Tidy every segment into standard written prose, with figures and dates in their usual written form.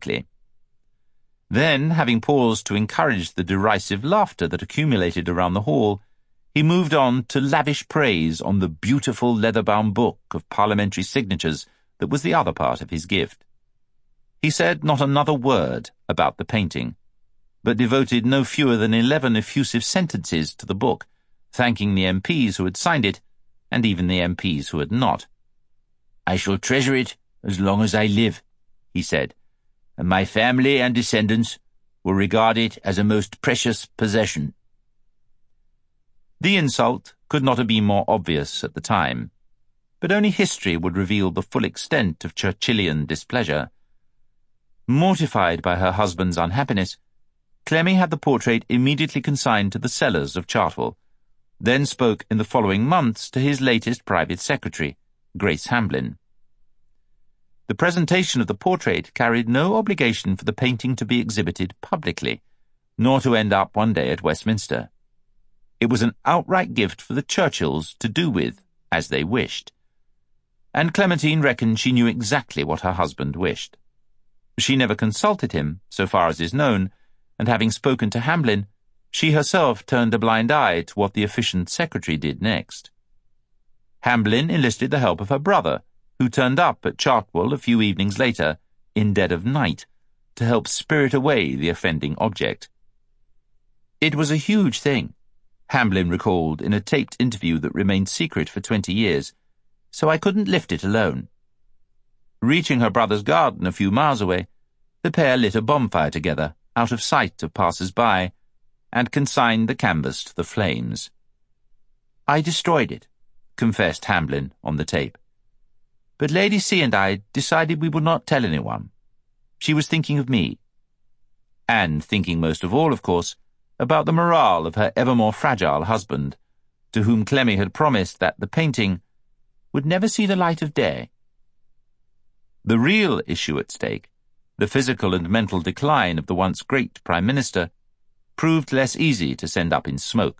publicly. Then, having paused to encourage the derisive laughter that accumulated around the hall, he moved on to lavish praise on the beautiful leather-bound book of parliamentary signatures that was the other part of his gift. He said not another word about the painting, but devoted no fewer than 11 effusive sentences to the book, thanking the MPs who had signed it, and even the MPs who had not. "I shall treasure it as long as I live," he said, "and my family and descendants will regard it as a most precious possession." The insult could not have been more obvious at the time, but only history would reveal the full extent of Churchillian displeasure. Mortified by her husband's unhappiness, Clemmy had the portrait immediately consigned to the cellars of Chartwell, then spoke in the following months to his latest private secretary, Grace Hamblin. The presentation of the portrait carried no obligation for the painting to be exhibited publicly, nor to end up one day at Westminster. It was an outright gift for the Churchills to do with as they wished, and Clementine reckoned she knew exactly what her husband wished. She never consulted him, so far as is known, and having spoken to Hamblin, she herself turned a blind eye to what the efficient secretary did next. Hamblin enlisted the help of her brother, who turned up at Chartwell a few evenings later, in dead of night, to help spirit away the offending object. "It was a huge thing," Hamblin recalled in a taped interview that remained secret for 20 years, "so I couldn't lift it alone." Reaching her brother's garden a few miles away, the pair lit a bonfire together, out of sight of passers-by, and consigned the canvas to the flames. "I destroyed it," confessed Hamblin on the tape. "But Lady C and I decided we would not tell anyone. She was thinking of me. And thinking most of all, of course, about the morale of her ever more fragile husband, to whom Clemmy had promised that the painting would never see the light of day." The real issue at stake, the physical and mental decline of the once great Prime Minister, proved less easy to send up in smoke.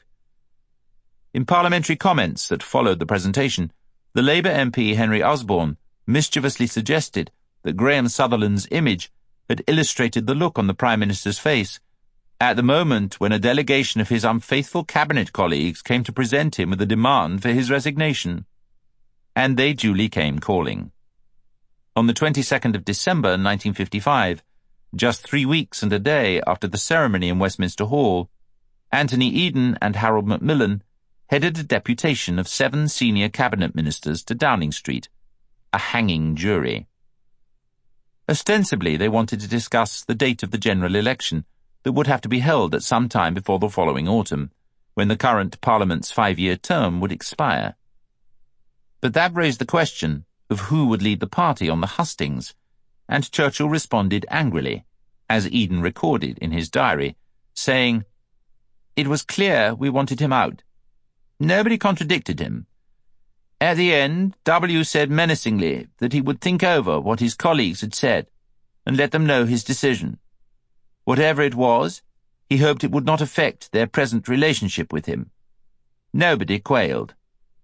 In parliamentary comments that followed the presentation, the Labour MP Henry Osborne mischievously suggested that Graham Sutherland's image had illustrated the look on the Prime Minister's face at the moment when a delegation of his unfaithful cabinet colleagues came to present him with a demand for his resignation. And they duly came calling. On the 22nd of December 1955, just 3 weeks and a day after the ceremony in Westminster Hall, Anthony Eden and Harold Macmillan headed a deputation of 7 senior cabinet ministers to Downing Street, a hanging jury. Ostensibly, they wanted to discuss the date of the general election that would have to be held at some time before the following autumn, when the current Parliament's 5-year term would expire. But that raised the question of who would lead the party on the hustings, and Churchill responded angrily, as Eden recorded in his diary, saying, "It was clear we wanted him out. Nobody contradicted him. At the end, W said menacingly that he would think over what his colleagues had said and let them know his decision. Whatever it was, he hoped it would not affect their present relationship with him. Nobody quailed."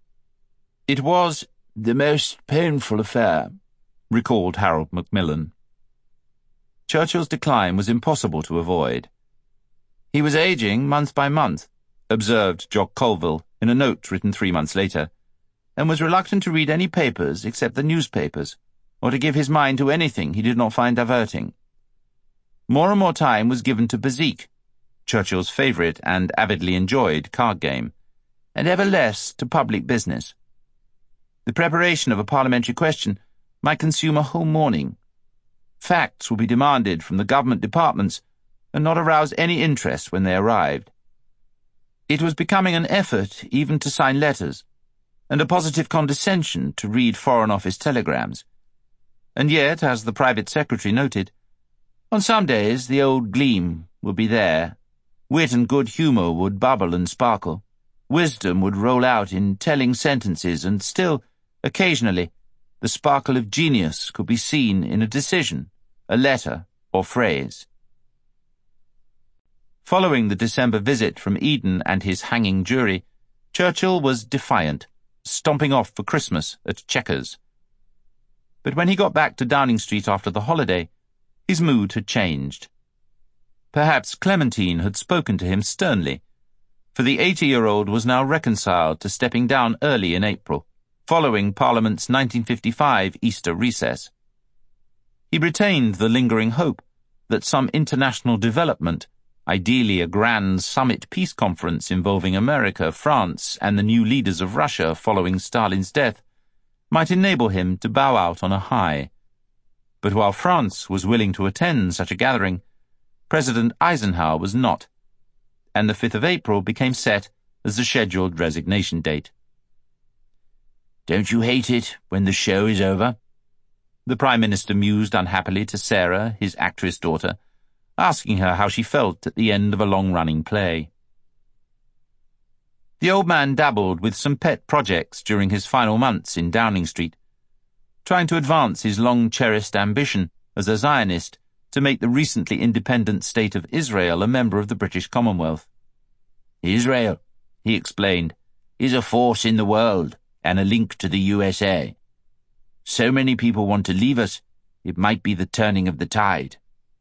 "It was the most painful affair," recalled Harold Macmillan. Churchill's decline was impossible to avoid. "He was aging month by month," observed Jock Colville in a note written 3 months later, "and was reluctant to read any papers except the newspapers, or to give his mind to anything he did not find diverting. More and more time was given to Bezique, Churchill's favourite and avidly enjoyed card game, and ever less to public business. The preparation of a parliamentary question might consume a whole morning. Facts would be demanded from the government departments and not arouse any interest when they arrived. It was becoming an effort even to sign letters, and a positive condescension to read Foreign Office telegrams. And yet, as the private secretary noted, on some days the old gleam would be there, wit and good humour would bubble and sparkle, wisdom would roll out in telling sentences, and still, occasionally, the sparkle of genius could be seen in a decision, a letter, or phrase. Following the December visit from Eden and his hanging jury, Churchill was defiant, stomping off for Christmas at Chequers. But when he got back to Downing Street after the holiday, His mood had changed. Perhaps Clementine had spoken to him sternly, for the 80-year-old was now reconciled to stepping down early in April, following Parliament's 1955 Easter recess. He retained the lingering hope that some international development, ideally a grand summit peace conference involving America, France, and the new leaders of Russia following Stalin's death, might enable him to bow out on a high. But while France was willing to attend such a gathering, President Eisenhower was not, and the 5th of April became set as the scheduled resignation date. "Don't you hate it when the show is over?" The Prime Minister mused unhappily to Sarah, his actress daughter, asking her how she felt at the end of a long-running play. The old man dabbled with some pet projects during his final months in Downing Street, trying to advance his long-cherished ambition as a Zionist to make the recently independent state of Israel a member of the British Commonwealth. "Israel," he explained, "is a force in the world and a link to the USA. So many people want to leave us, it might be the turning of the tide."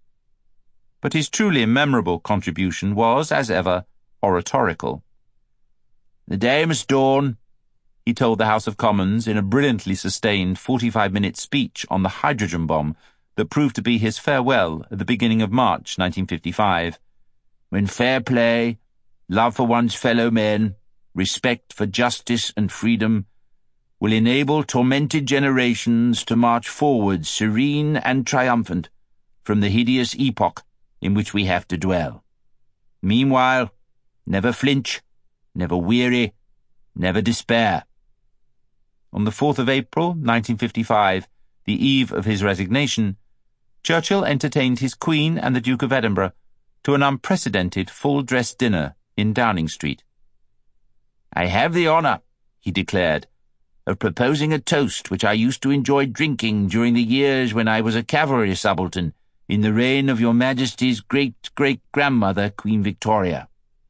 But his truly memorable contribution was, as ever, oratorical. "The day must dawn," he told the House of Commons in a brilliantly sustained 45-minute speech on the hydrogen bomb that proved to be his farewell at the beginning of March 1955, "when fair play, love for one's fellow men, respect for justice and freedom will enable tormented generations to march forward serene and triumphant from the hideous epoch in which we have to dwell. Meanwhile, never flinch, never weary, never despair." On the 4th of April, 1955, the eve of his resignation, Churchill entertained his Queen and the Duke of Edinburgh to an unprecedented full-dress dinner in Downing Street. "I have the honour," he declared, "of proposing a toast which I used to enjoy drinking during the years when I was a cavalry subaltern in the reign of your Majesty's great-great-grandmother, Queen Victoria.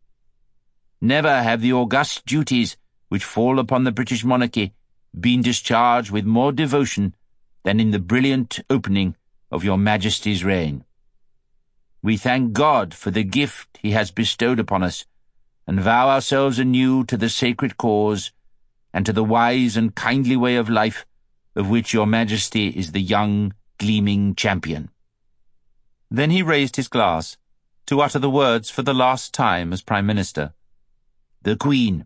Never have the august duties which fall upon the British monarchy been discharged with more devotion than in the brilliant opening of your Majesty's reign. We thank God for the gift he has bestowed upon us, and vow ourselves anew to the sacred cause, and to the wise and kindly way of life of which your Majesty is the young, gleaming champion." Then he raised his glass to utter the words for the last time as Prime Minister. "The Queen."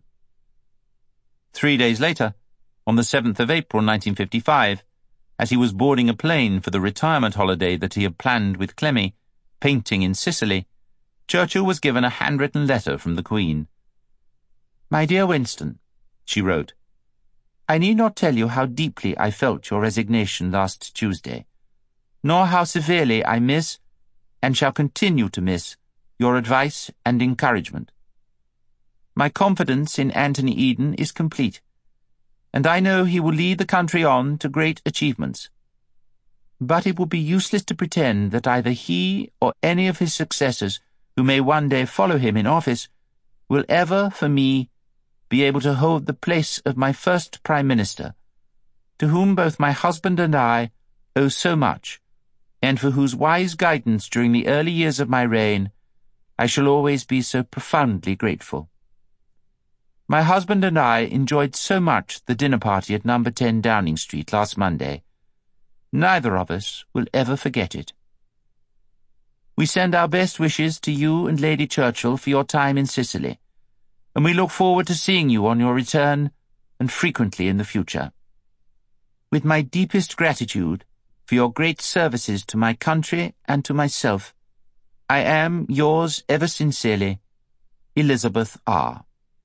3 days later, on the 7th of April 1955, as he was boarding a plane for the retirement holiday that he had planned with Clemmy, painting in Sicily, Churchill was given a handwritten letter from the Queen. "My dear Winston," she wrote, "I need not tell you how deeply I felt your resignation last Tuesday, nor how severely I miss, and shall continue to miss, your advice and encouragement. My confidence in Anthony Eden is complete, and I know he will lead the country on to great achievements. But it will be useless to pretend that either he or any of his successors who may one day follow him in office will ever, for me, be able to hold the place of my first Prime Minister, to whom both my husband and I owe so much, and for whose wise guidance during the early years of my reign I shall always be so profoundly grateful. My husband and I enjoyed so much the dinner party at number 10 Downing Street last Monday. Neither of us will ever forget it. We send our best wishes to you and Lady Churchill for your time in Sicily, and we look forward to seeing you on your return and frequently in the future. With my deepest gratitude for your great services to my country and to myself, I am yours ever sincerely, Elizabeth R."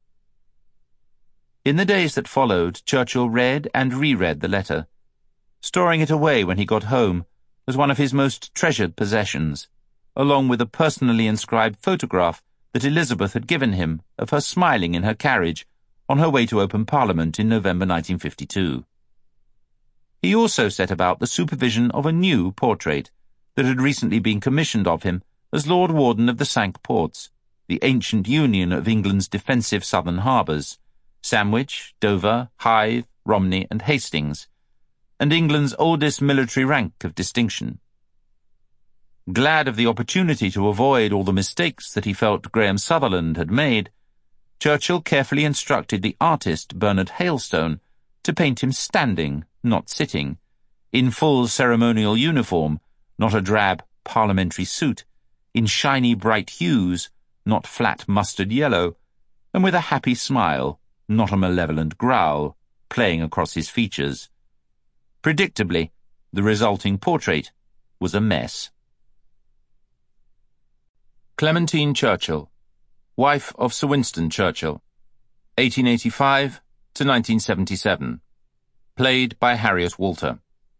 In the days that followed, Churchill read and reread the letter, storing it away when he got home as one of his most treasured possessions, along with a personally inscribed photograph that Elizabeth had given him of her smiling in her carriage on her way to open Parliament in November 1952. He also set about the supervision of a new portrait that had recently been commissioned of him as Lord Warden of the Cinque Ports, the ancient union of England's defensive southern harbours, Sandwich, Dover, Hythe, Romney and Hastings, and England's oldest military rank of distinction. Glad of the opportunity to avoid all the mistakes that he felt Graham Sutherland had made, Churchill carefully instructed the artist Bernard Hailstone to paint him standing, not sitting, in full ceremonial uniform, not a drab parliamentary suit, in shiny bright hues, not flat mustard yellow, and with a happy smile, not a malevolent growl, playing across his features. Predictably, the resulting portrait was a mess. Clementine Churchill, wife of Sir Winston Churchill, 1885 to 1977, played by Harriet Walter.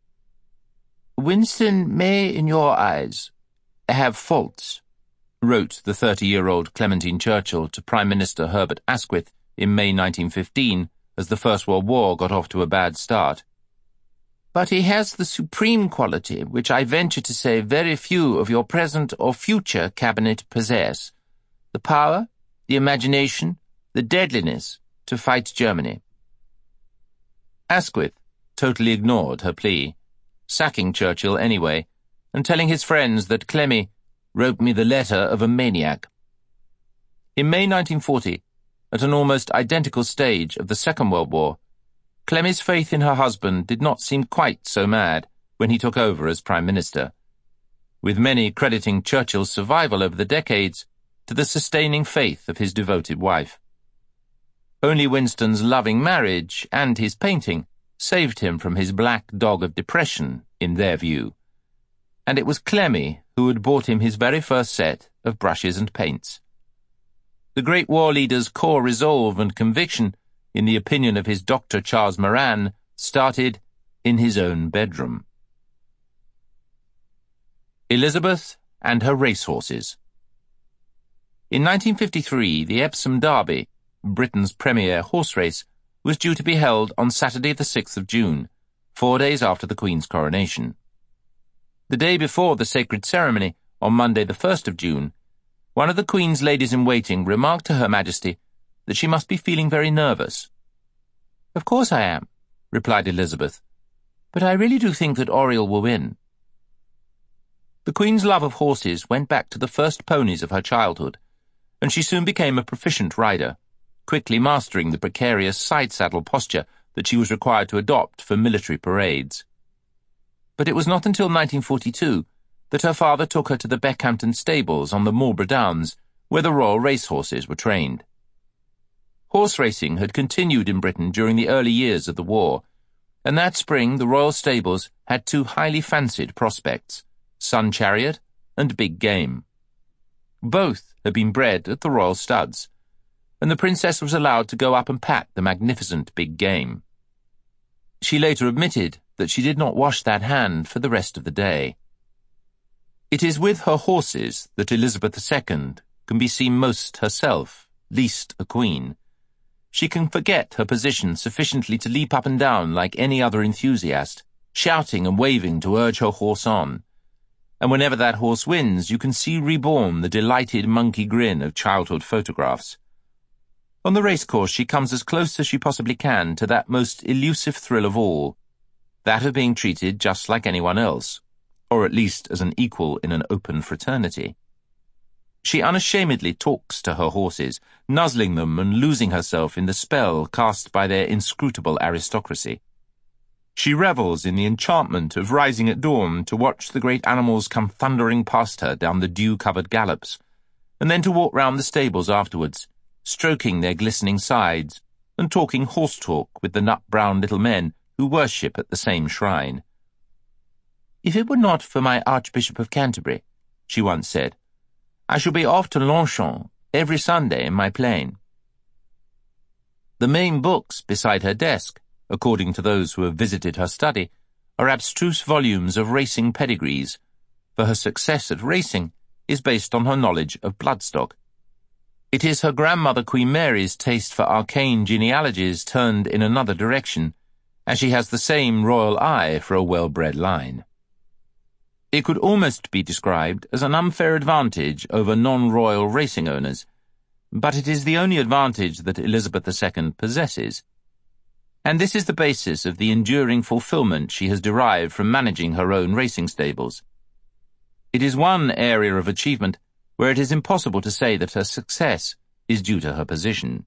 Winston may, in your eyes, have faults, wrote the 30-year-old Clementine Churchill to Prime Minister Herbert Asquith in May 1915 as the First World War got off to a bad start. But he has the supreme quality which I venture to say very few of your present or future cabinet possess, the power, the imagination, the deadliness to fight Germany. Asquith totally ignored her plea, sacking Churchill anyway, and telling his friends that Clemmy wrote me the letter of a maniac. In May 1940, at an almost identical stage of the Second World War, Clemmy's faith in her husband did not seem quite so mad when he took over as Prime Minister, with many crediting Churchill's survival over the decades to the sustaining faith of his devoted wife. Only Winston's loving marriage and his painting saved him from his black dog of depression, in their view, and it was Clemmy who had bought him his very first set of brushes and paints. The great war leader's core resolve and conviction, in the opinion of his Dr. Charles Moran, started in his own bedroom. Elizabeth and her racehorses. In 1953, the Epsom Derby, Britain's premier horse race, was due to be held on Saturday the 6th of June, 4 days after the Queen's coronation. The day before the sacred ceremony, on Monday the 1st of June, one of the Queen's ladies-in-waiting remarked to Her Majesty that she must be feeling very nervous. "Of course I am," replied Elizabeth, "but I really do think that Oriel will win." The Queen's love of horses went back to the first ponies of her childhood, and she soon became a proficient rider, quickly mastering the precarious side-saddle posture that she was required to adopt for military parades. But it was not until 1942 that her father took her to the Beckhampton stables on the Marlborough Downs, where the royal racehorses were trained. Horse racing had continued in Britain during the early years of the war, and that spring the royal stables had two highly fancied prospects, Sun Chariot and Big Game. Both had been bred at the royal studs, and the princess was allowed to go up and pat the magnificent Big Game. She later admitted that she did not wash that hand for the rest of the day. It is with her horses that Elizabeth II can be seen most herself, least a queen. She can forget her position sufficiently to leap up and down like any other enthusiast, shouting and waving to urge her horse on. And whenever that horse wins, you can see reborn the delighted monkey grin of childhood photographs. On the racecourse, she comes as close as she possibly can to that most elusive thrill of all, that of being treated just like anyone else, or at least as an equal in an open fraternity. She unashamedly talks to her horses, nuzzling them and losing herself in the spell cast by their inscrutable aristocracy. She revels in the enchantment of rising at dawn to watch the great animals come thundering past her down the dew-covered gallops, and then to walk round the stables afterwards, stroking their glistening sides and talking horse-talk with the nut-brown little men who worship at the same shrine. "If it were not for my Archbishop of Canterbury," she once said, "I should be off to Longchamp every Sunday in my plane." The main books beside her desk, according to those who have visited her study, are abstruse volumes of racing pedigrees, for her success at racing is based on her knowledge of bloodstock. It is her grandmother Queen Mary's taste for arcane genealogies turned in another direction, as she has the same royal eye for a well-bred line. It could almost be described as an unfair advantage over non-royal racing owners, but it is the only advantage that Elizabeth II possesses. And this is the basis of the enduring fulfillment she has derived from managing her own racing stables. It is one area of achievement where it is impossible to say that her success is due to her position.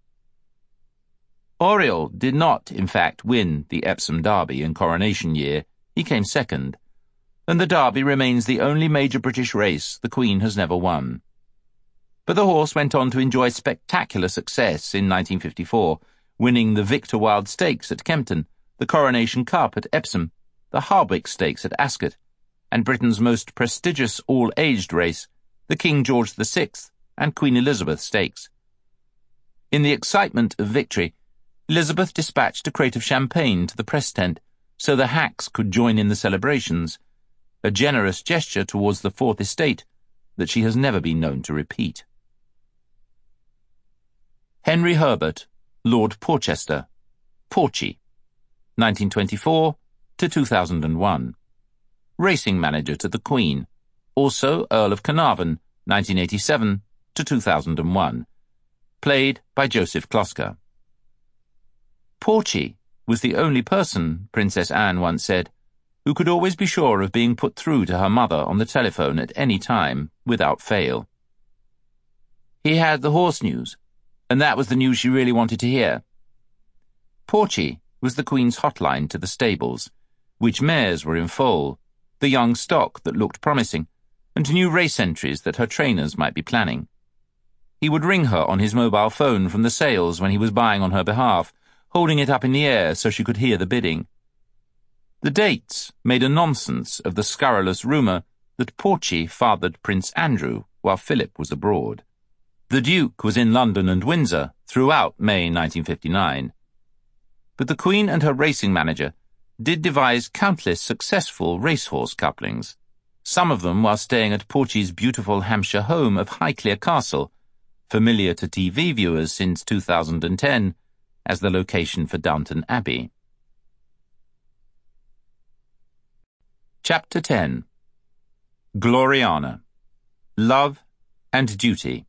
Oriel did not, in fact, win the Epsom Derby in coronation year. He came second, and the Derby remains the only major British race the Queen has never won. But the horse went on to enjoy spectacular success in 1954, winning the Victor Wilde Stakes at Kempton, the Coronation Cup at Epsom, the Hardwicke Stakes at Ascot, and Britain's most prestigious all-aged race, the King George VI and Queen Elizabeth Stakes. In the excitement of victory, Elizabeth dispatched a crate of champagne to the press tent so the hacks could join in the celebrations, a generous gesture towards the Fourth Estate that she has never been known to repeat. Henry Herbert, Lord Porchester, Porchy, 1924 to 2001. Racing manager to the Queen, also Earl of Carnarvon, 1987 to 2001. Played by Joseph Kloska. Porchy was the only person, Princess Anne once said, who could always be sure of being put through to her mother on the telephone at any time, without fail. He had the horse news, and that was the news she really wanted to hear. Porchy was the Queen's hotline to the stables, which mares were in foal, the young stock that looked promising, and new race entries that her trainers might be planning. He would ring her on his mobile phone from the sales when he was buying on her behalf, holding it up in the air so she could hear the bidding. The dates made a nonsense of the scurrilous rumour that Porchy fathered Prince Andrew while Philip was abroad. The Duke was in London and Windsor throughout May 1959. But the Queen and her racing manager did devise countless successful racehorse couplings, some of them while staying at Porchy's beautiful Hampshire home of Highclere Castle, familiar to TV viewers since 2010 as the location for Downton Abbey. Chapter 10. Gloriana. Love and Duty.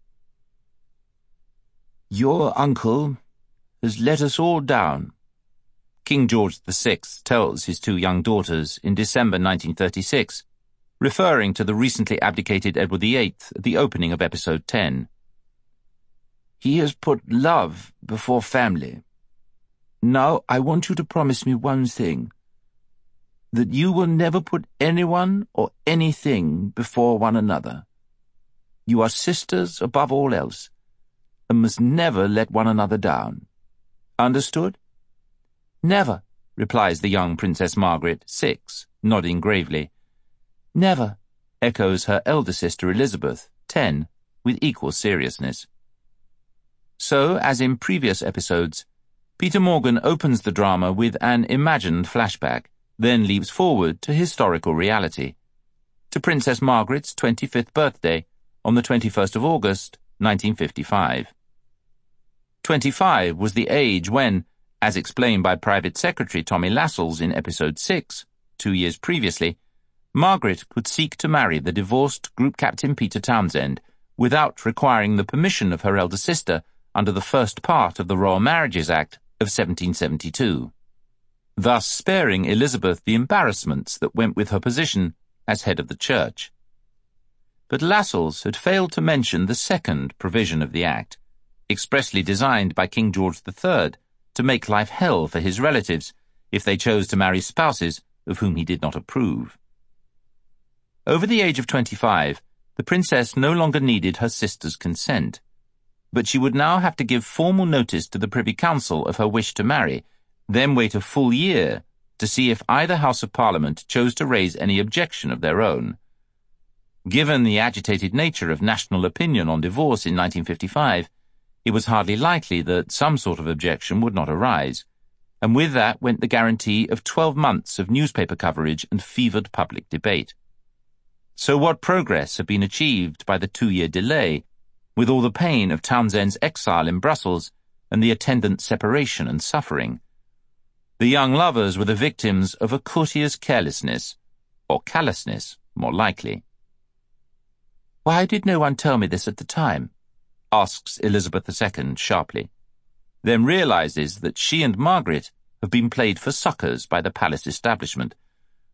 Your uncle has let us all down, King George VI tells his two young daughters in December 1936, referring to the recently abdicated Edward VIII at the opening of episode 10. He has put love before family. Now I want you to promise me one thing, that you will never put anyone or anything before one another. You are sisters above all else, and must never let one another down. Understood? Never, replies the young Princess Margaret, 6, nodding gravely. Never, echoes her elder sister Elizabeth, 10, with equal seriousness. So, as in previous episodes, Peter Morgan opens the drama with an imagined flashback, then leaps forward to historical reality, to Princess Margaret's 25th birthday on the 21st of August, 1955. 25 was the age when, as explained by Private Secretary Tommy Lascelles in episode 6, 2 years previously, Margaret could seek to marry the divorced Group Captain Peter Townsend without requiring the permission of her elder sister under the first part of the Royal Marriages Act of 1772, thus sparing Elizabeth the embarrassments that went with her position as head of the Church. But Lascelles had failed to mention the second provision of the Act, expressly designed by King George III to make life hell for his relatives if they chose to marry spouses of whom he did not approve. Over the age of 25, the princess no longer needed her sister's consent, but she would now have to give formal notice to the Privy Council of her wish to marry, then wait a full year to see if either House of Parliament chose to raise any objection of their own. Given the agitated nature of national opinion on divorce in 1955, it was hardly likely that some sort of objection would not arise, and with that went the guarantee of 12 months of newspaper coverage and fevered public debate. So what progress had been achieved by the 2-year delay, with all the pain of Townsend's exile in Brussels and the attendant separation and suffering? The young lovers were the victims of a courtier's carelessness, or callousness, more likely. Why did no one tell me this at the time? Asks Elizabeth II sharply, then realizes that she and Margaret have been played for suckers by the palace establishment,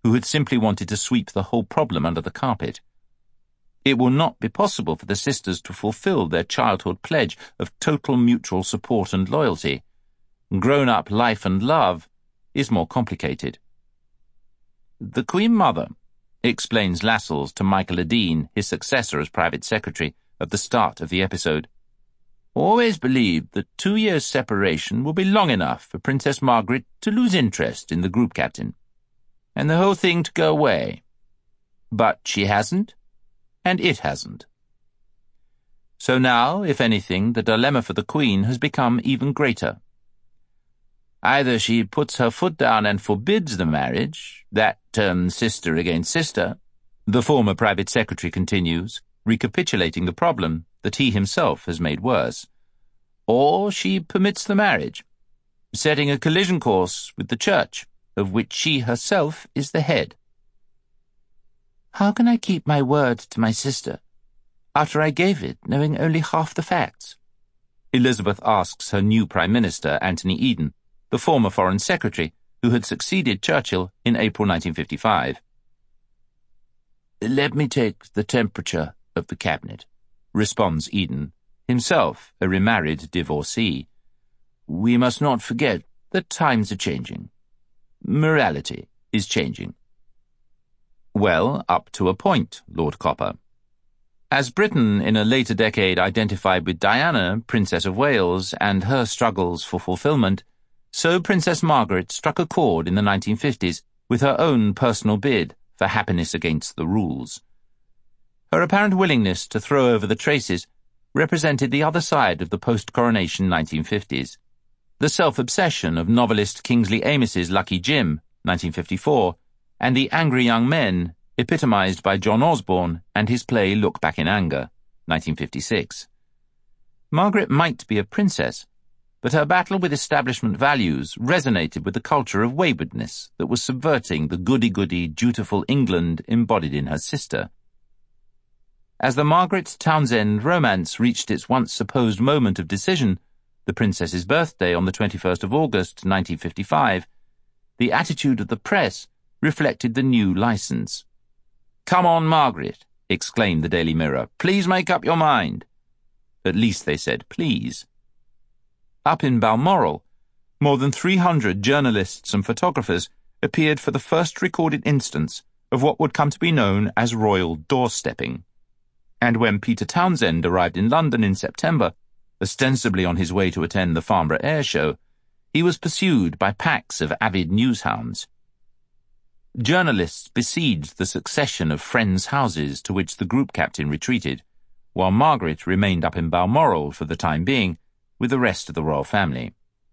who had simply wanted to sweep the whole problem under the carpet. It will not be possible for the sisters to fulfill their childhood pledge of total mutual support and loyalty. Grown-up life and love is more complicated. The Queen Mother, explains Lascelles to Michael Adine, his successor as private secretary, at the start of the episode, always believed that 2 years' separation would be long enough for Princess Margaret to lose interest in the group captain, and the whole thing to go away. But she hasn't, and it hasn't. So now, if anything, the dilemma for the Queen has become even greater. Either she puts her foot down and forbids the marriage, that turns sister against sister, the former private secretary continues, recapitulating the problem that he himself has made worse, or she permits the marriage, setting a collision course with the Church, of which she herself is the head. How can I keep my word to my sister, after I gave it, knowing only half the facts? Elizabeth asks her new Prime Minister, Anthony Eden, the former Foreign Secretary, who had succeeded Churchill in April 1955. Let me take the temperature of the cabinet, responds Eden, himself a remarried divorcee. We must not forget that times are changing. Morality is changing. Well, up to a point, Lord Copper. As Britain in a later decade identified with Diana, Princess of Wales, and her struggles for fulfillment, so Princess Margaret struck a chord in the 1950s with her own personal bid for happiness against the rules. Her apparent willingness to throw over the traces represented the other side of the post-coronation 1950s. The self-obsession of novelist Kingsley Amis's Lucky Jim, 1954, and the angry young men, epitomized by John Osborne and his play Look Back in Anger, 1956. Margaret might be a princess, but her battle with establishment values resonated with the culture of waywardness that was subverting the goody-goody, dutiful England embodied in her sister. As the Margaret-Townsend romance reached its once-supposed moment of decision, the princess's birthday on the 21st of August, 1955, the attitude of the press reflected the new license. "Come on, Margaret," exclaimed the Daily Mirror. "Please make up your mind." At least they said please. Up in Balmoral, more than 300 journalists and photographers appeared for the first recorded instance of what would come to be known as royal doorstepping. And when Peter Townsend arrived in London in September, ostensibly on his way to attend the Farnborough Air Show, he was pursued by packs of avid newshounds. Journalists besieged the succession of friends' houses to which the group captain retreated, while Margaret remained up in Balmoral for the time being with the rest of the royal family.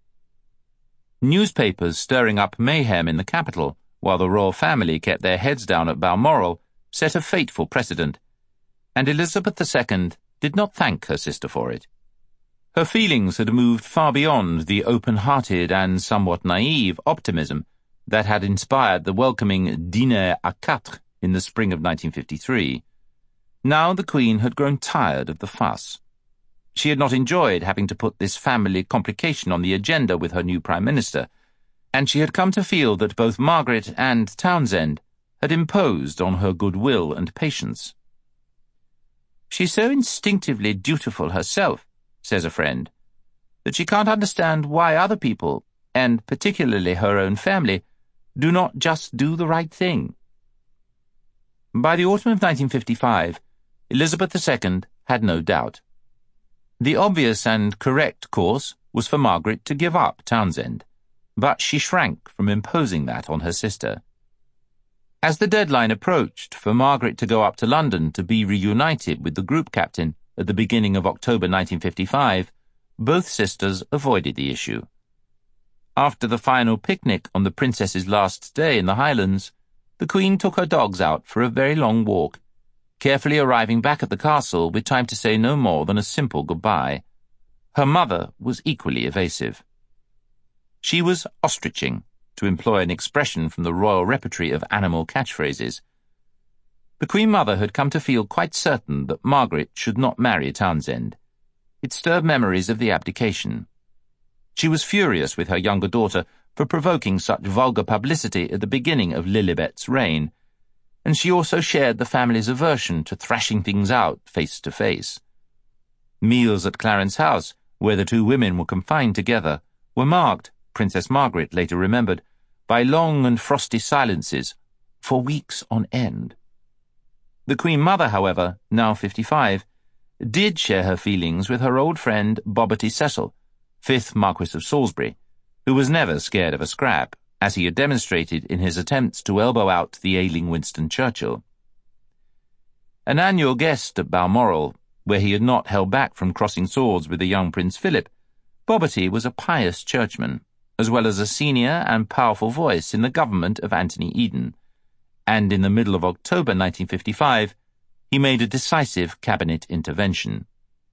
Newspapers stirring up mayhem in the capital while the royal family kept their heads down at Balmoral set a fateful precedent, and Elizabeth II did not thank her sister for it. Her feelings had moved far beyond the open-hearted and somewhat naive optimism that had inspired the welcoming dîner à quatre in the spring of 1953. Now the Queen had grown tired of the fuss. She had not enjoyed having to put this family complication on the agenda with her new Prime Minister, and she had come to feel that both Margaret and Townsend had imposed on her goodwill and patience. "She's so instinctively dutiful herself," says a friend, "that she can't understand why other people, and particularly her own family, do not just do the right thing." By the autumn of 1955, Elizabeth II had no doubt. The obvious and correct course was for Margaret to give up Townsend, but she shrank from imposing that on her sister. As the deadline approached for Margaret to go up to London to be reunited with the group captain at the beginning of October 1955, both sisters avoided the issue. After the final picnic on the princess's last day in the Highlands, the Queen took her dogs out for a very long walk, carefully arriving back at the castle with time to say no more than a simple goodbye. Her mother was equally evasive. She was ostriching, to employ an expression from the royal repertory of animal catchphrases. The Queen Mother had come to feel quite certain that Margaret should not marry Townsend. It stirred memories of the abdication. She was furious with her younger daughter for provoking such vulgar publicity at the beginning of Lilibet's reign, and she also shared the family's aversion to thrashing things out face to face. Meals at Clarence House, where the two women were confined together, were marked, Princess Margaret later remembered, by long and frosty silences for weeks on end. The Queen Mother, however, now 55, did share her feelings with her old friend Bobbety Cecil, 5th Marquis of Salisbury, who was never scared of a scrap, as he had demonstrated in his attempts to elbow out the ailing Winston Churchill. An annual guest at Balmoral, where he had not held back from crossing swords with the young Prince Philip, Bobbety was a pious churchman, as well as a senior and powerful voice in the government of Anthony Eden, and in the middle of October 1955, he made a decisive cabinet intervention.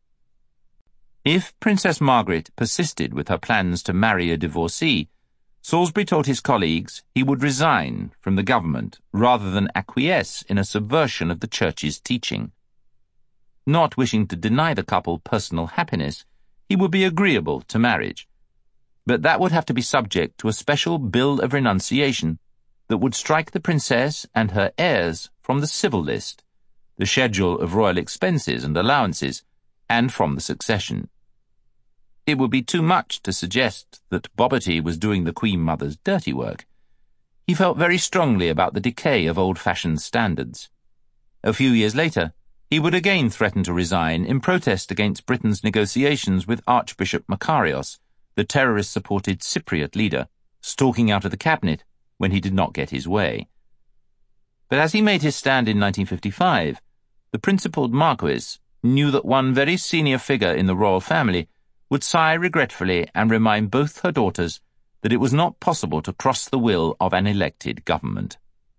If Princess Margaret persisted with her plans to marry a divorcee, Salisbury told his colleagues he would resign from the government rather than acquiesce in a subversion of the Church's teaching. Not wishing to deny the couple personal happiness, he would be agreeable to marriage, but that would have to be subject to a special bill of renunciation that would strike the princess and her heirs from the civil list, the schedule of royal expenses and allowances, and from the succession. It would be too much to suggest that Bobbety was doing the Queen Mother's dirty work. He felt very strongly about the decay of old-fashioned standards. A few years later, he would again threaten to resign in protest against Britain's negotiations with Archbishop Makarios, the terrorist-supported Cypriot leader, stalking out of the cabinet when he did not get his way. But as he made his stand in 1955, the principled Marquis knew that one very senior figure in the royal family would sigh regretfully and remind both her daughters that it was not possible to cross the will of an elected government.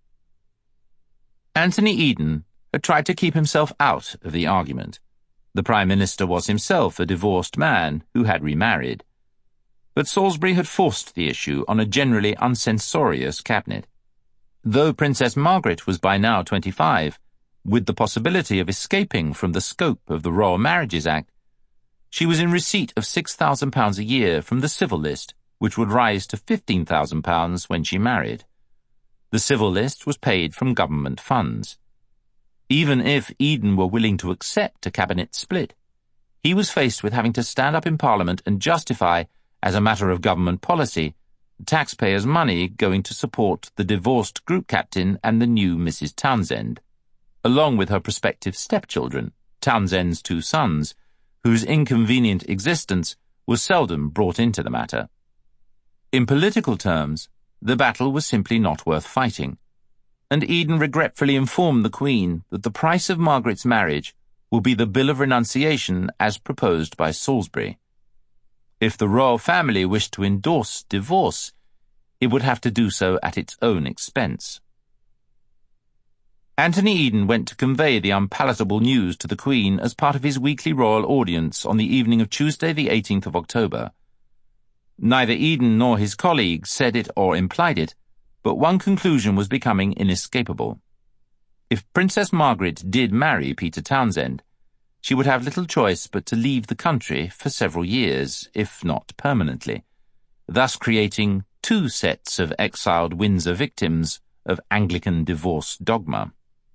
Anthony Eden had tried to keep himself out of the argument. The Prime Minister was himself a divorced man who had remarried. But Salisbury had forced the issue on a generally uncensorious cabinet. Though Princess Margaret was by now 25, with the possibility of escaping from the scope of the Royal Marriages Act, she was in receipt of £6,000 a year from the civil list, which would rise to £15,000 when she married. The civil list was paid from government funds. Even if Eden were willing to accept a cabinet split, he was faced with having to stand up in Parliament and justify, as a matter of government policy, taxpayers' money going to support the divorced group captain and the new Mrs. Townsend, along with her prospective stepchildren, Townsend's 2 sons, whose inconvenient existence was seldom brought into the matter. In political terms, the battle was simply not worth fighting, and Eden regretfully informed the Queen that the price of Margaret's marriage will be the Bill of Renunciation as proposed by Salisbury. If the royal family wished to endorse divorce, it would have to do so at its own expense. Anthony Eden went to convey the unpalatable news to the Queen as part of his weekly royal audience on the evening of Tuesday the 18th of October. Neither Eden nor his colleagues said it or implied it, but one conclusion was becoming inescapable. If Princess Margaret did marry Peter Townsend, she would have little choice but to leave the country for several years, if not permanently, thus creating 2 sets of exiled Windsor victims of Anglican divorce dogma.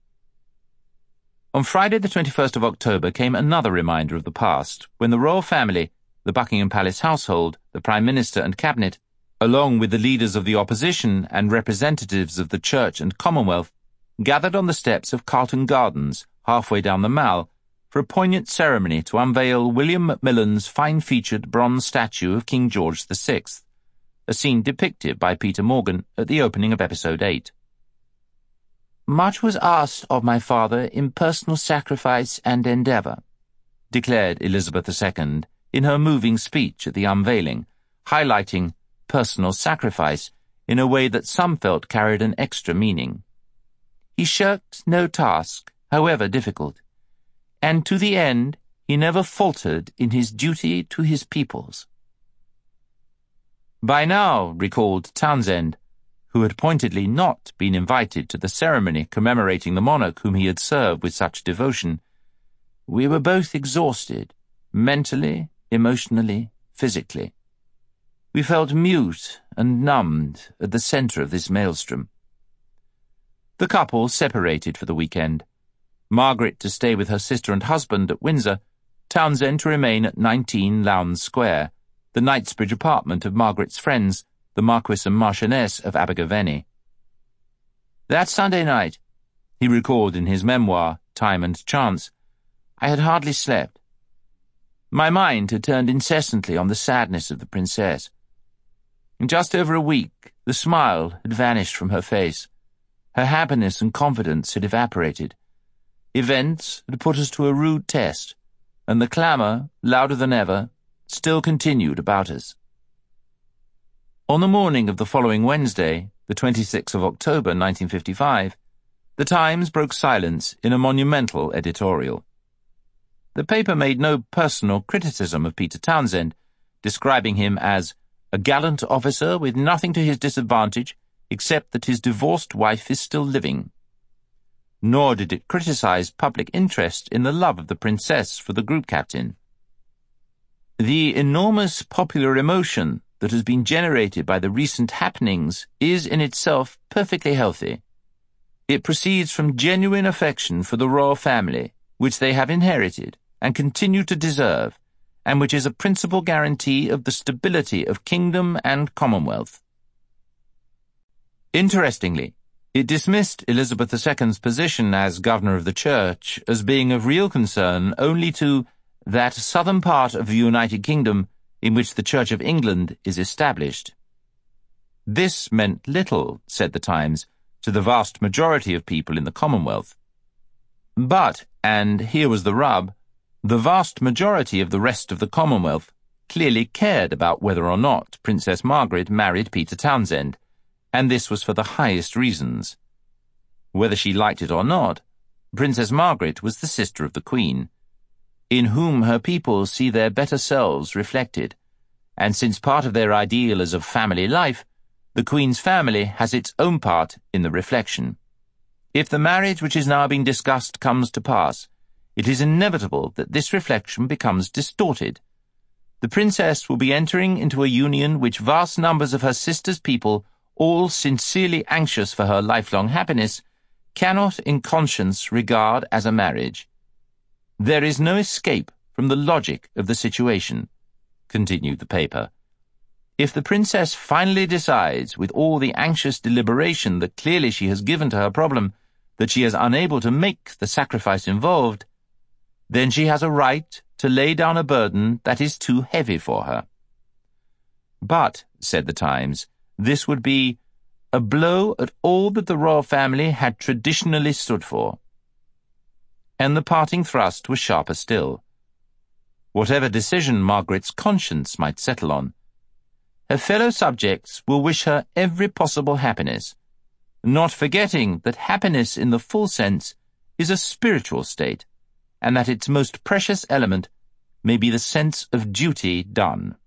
On Friday the 21st of October came another reminder of the past, when the royal family, the Buckingham Palace household, the Prime Minister and Cabinet, along with the leaders of the opposition and representatives of the Church and Commonwealth, gathered on the steps of Carlton Gardens, halfway down the Mall, for a poignant ceremony to unveil William Macmillan's fine-featured bronze statue of King George VI, a scene depicted by Peter Morgan at the opening of Episode 8. "Much was asked of my father in personal sacrifice and endeavour," declared Elizabeth II in her moving speech at the unveiling, highlighting personal sacrifice in a way that some felt carried an extra meaning. "He shirked no task, however difficult, and to the end he never faltered in his duty to his peoples." By now, recalled Townsend, who had pointedly not been invited to the ceremony commemorating the monarch whom he had served with such devotion, "we were both exhausted, mentally, emotionally, physically. We felt mute and numbed at the centre of this maelstrom. The couple separated for the weekend. Margaret to stay with her sister and husband at Windsor, Townsend to remain at 19 Lowndes Square, the Knightsbridge apartment of Margaret's friends, the Marquis and Marchioness of Abergavenny. That Sunday night, he recalled in his memoir, Time and Chance, I had hardly slept. My mind had turned incessantly on the sadness of the princess. In just over a week, the smile had vanished from her face. Her happiness and confidence had evaporated. Events had put us to a rude test, and the clamour, louder than ever, still continued about us. On the morning of the following Wednesday, the 26th of October, 1955, the Times broke silence in a monumental editorial. The paper made no personal criticism of Peter Townsend, describing him as a gallant officer with nothing to his disadvantage except that his divorced wife is still living. Nor did it criticize public interest in the love of the princess for the group captain. The enormous popular emotion that has been generated by the recent happenings is in itself perfectly healthy. It proceeds from genuine affection for the royal family, which they have inherited and continue to deserve, and which is a principal guarantee of the stability of kingdom and commonwealth. Interestingly, it dismissed Elizabeth II's position as governor of the Church as being of real concern only to that southern part of the United Kingdom in which the Church of England is established. This meant little, said the Times, to the vast majority of people in the Commonwealth. But, and here was the rub, the vast majority of the rest of the Commonwealth clearly cared about whether or not Princess Margaret married Peter Townsend, and this was for the highest reasons. Whether she liked it or not, Princess Margaret was the sister of the Queen, in whom her people see their better selves reflected, and since part of their ideal is of family life, the Queen's family has its own part in the reflection. If the marriage which is now being discussed comes to pass, it is inevitable that this reflection becomes distorted. The princess will be entering into a union which vast numbers of her sister's people, all sincerely anxious for her lifelong happiness, cannot in conscience regard as a marriage. There is no escape from the logic of the situation, continued the paper. If the princess finally decides, with all the anxious deliberation that clearly she has given to her problem, that she is unable to make the sacrifice involved, then she has a right to lay down a burden that is too heavy for her. But, said the Times, this would be a blow at all that the royal family had traditionally stood for. And the parting thrust was sharper still. Whatever decision Margaret's conscience might settle on, her fellow subjects will wish her every possible happiness, not forgetting that happiness in the full sense is a spiritual state, and that its most precious element may be the sense of duty done.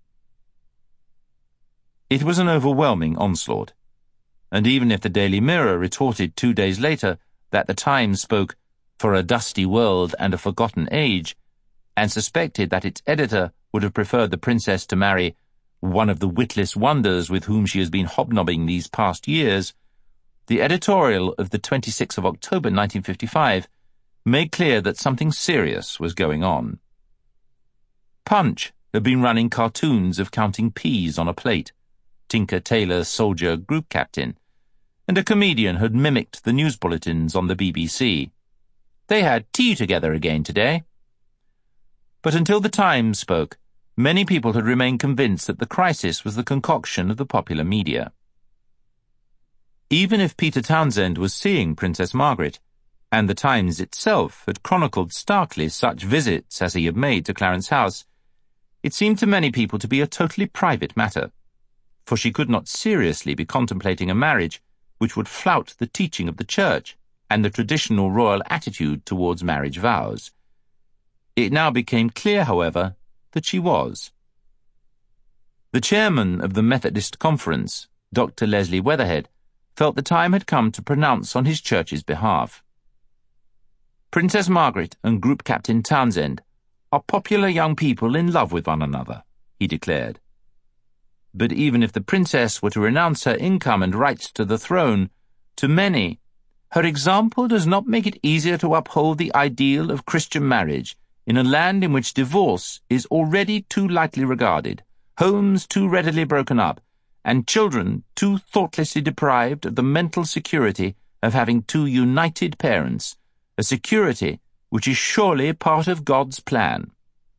It was an overwhelming onslaught, and even if the Daily Mirror retorted 2 days later that the Times spoke for a dusty world and a forgotten age, and suspected that its editor would have preferred the princess to marry one of the witless wonders with whom she has been hobnobbing these past years, the editorial of the 26th of October 1955 made clear that something serious was going on. Punch had been running cartoons of counting peas on a plate, Tinker Tailor Soldier Group Captain, and a comedian had mimicked the news bulletins on the BBC. They had tea together again today. But until the Times spoke, many people had remained convinced that the crisis was the concoction of the popular media. Even if Peter Townsend was seeing Princess Margaret, and the Times itself had chronicled starkly such visits as he had made to Clarence House, it seemed to many people to be a totally private matter, for she could not seriously be contemplating a marriage which would flout the teaching of the Church and the traditional royal attitude towards marriage vows. It now became clear, however, that she was. The chairman of the Methodist Conference, Dr. Leslie Weatherhead, felt the time had come to pronounce on his church's behalf. Princess Margaret and Group Captain Townsend are popular young people in love with one another, he declared. But even if the princess were to renounce her income and rights to the throne, to many, her example does not make it easier to uphold the ideal of Christian marriage in a land in which divorce is already too lightly regarded, homes too readily broken up, and children too thoughtlessly deprived of the mental security of having two united parents, a security which is surely part of God's plan.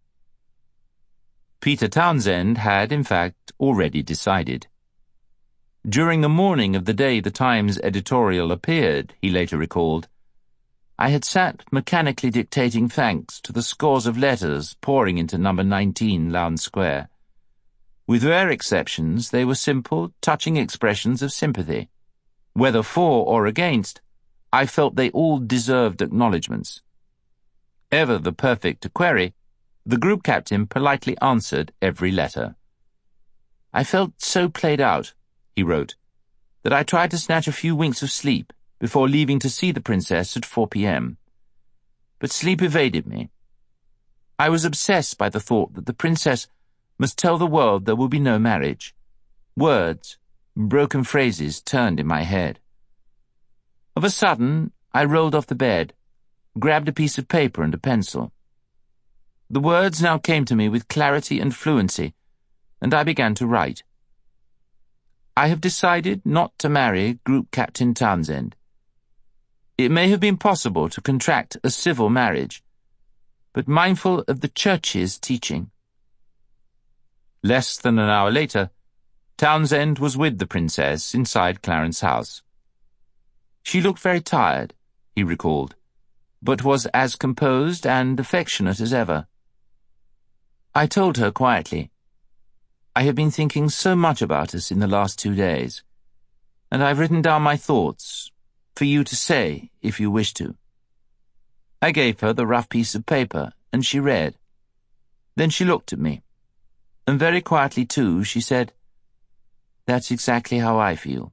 Peter Townsend had, in fact, already decided. During the morning of the day the Times editorial appeared, he later recalled, I had sat mechanically dictating thanks to the scores of letters pouring into number 19 Lowndes Square. With rare exceptions, they were simple, touching expressions of sympathy. Whether for or against, I felt they all deserved acknowledgments. Ever the perfect to query, the group captain politely answered every letter. I felt so played out, he wrote, that I tried to snatch a few winks of sleep before leaving to see the princess at 4 p.m. But sleep evaded me. I was obsessed by the thought that the princess must tell the world there will be no marriage. Words, broken phrases turned in my head. Of a sudden, I rolled off the bed, grabbed a piece of paper and a pencil. The words now came to me with clarity and fluency, and I began to write. I have decided not to marry Group Captain Townsend. It may have been possible to contract a civil marriage, but mindful of the Church's teaching. Less than an hour later, Townsend was with the princess inside Clarence House. She looked very tired, he recalled, but was as composed and affectionate as ever. I told her quietly, I have been thinking so much about us in the last 2 days, and I've written down my thoughts for you to say if you wish to. I gave her the rough piece of paper, and she read. Then she looked at me, and very quietly too, she said, That's exactly how I feel.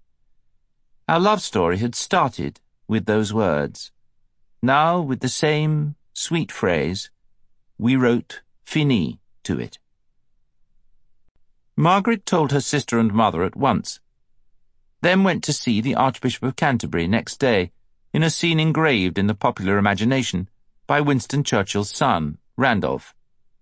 Our love story had started with those words. Now, with the same sweet phrase, we wrote Fini to it. Margaret told her sister and mother at once, then went to see the Archbishop of Canterbury next day in a scene engraved in the popular imagination by Winston Churchill's son, Randolph.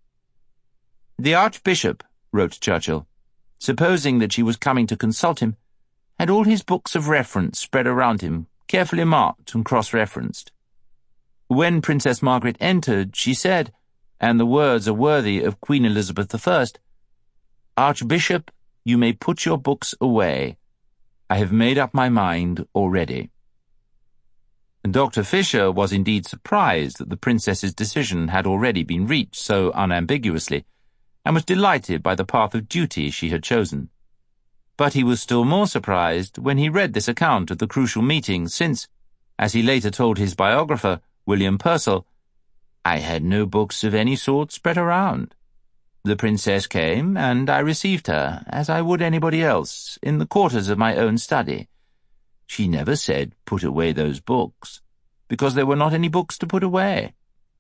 The Archbishop, wrote Churchill, supposing that she was coming to consult him, had all his books of reference spread around him, carefully marked and cross-referenced. When Princess Margaret entered, she said, and the words are worthy of Queen Elizabeth I, Archbishop, you may put your books away. I have made up my mind already. Dr. Fisher was indeed surprised that the princess's decision had already been reached so unambiguously, and was delighted by the path of duty she had chosen. But he was still more surprised when he read this account of the crucial meeting since, as he later told his biographer, William Purcell, I had no books of any sort spread around. The princess came, and I received her, as I would anybody else, in the quarters of my own study. She never said, put away those books, because there were not any books to put away.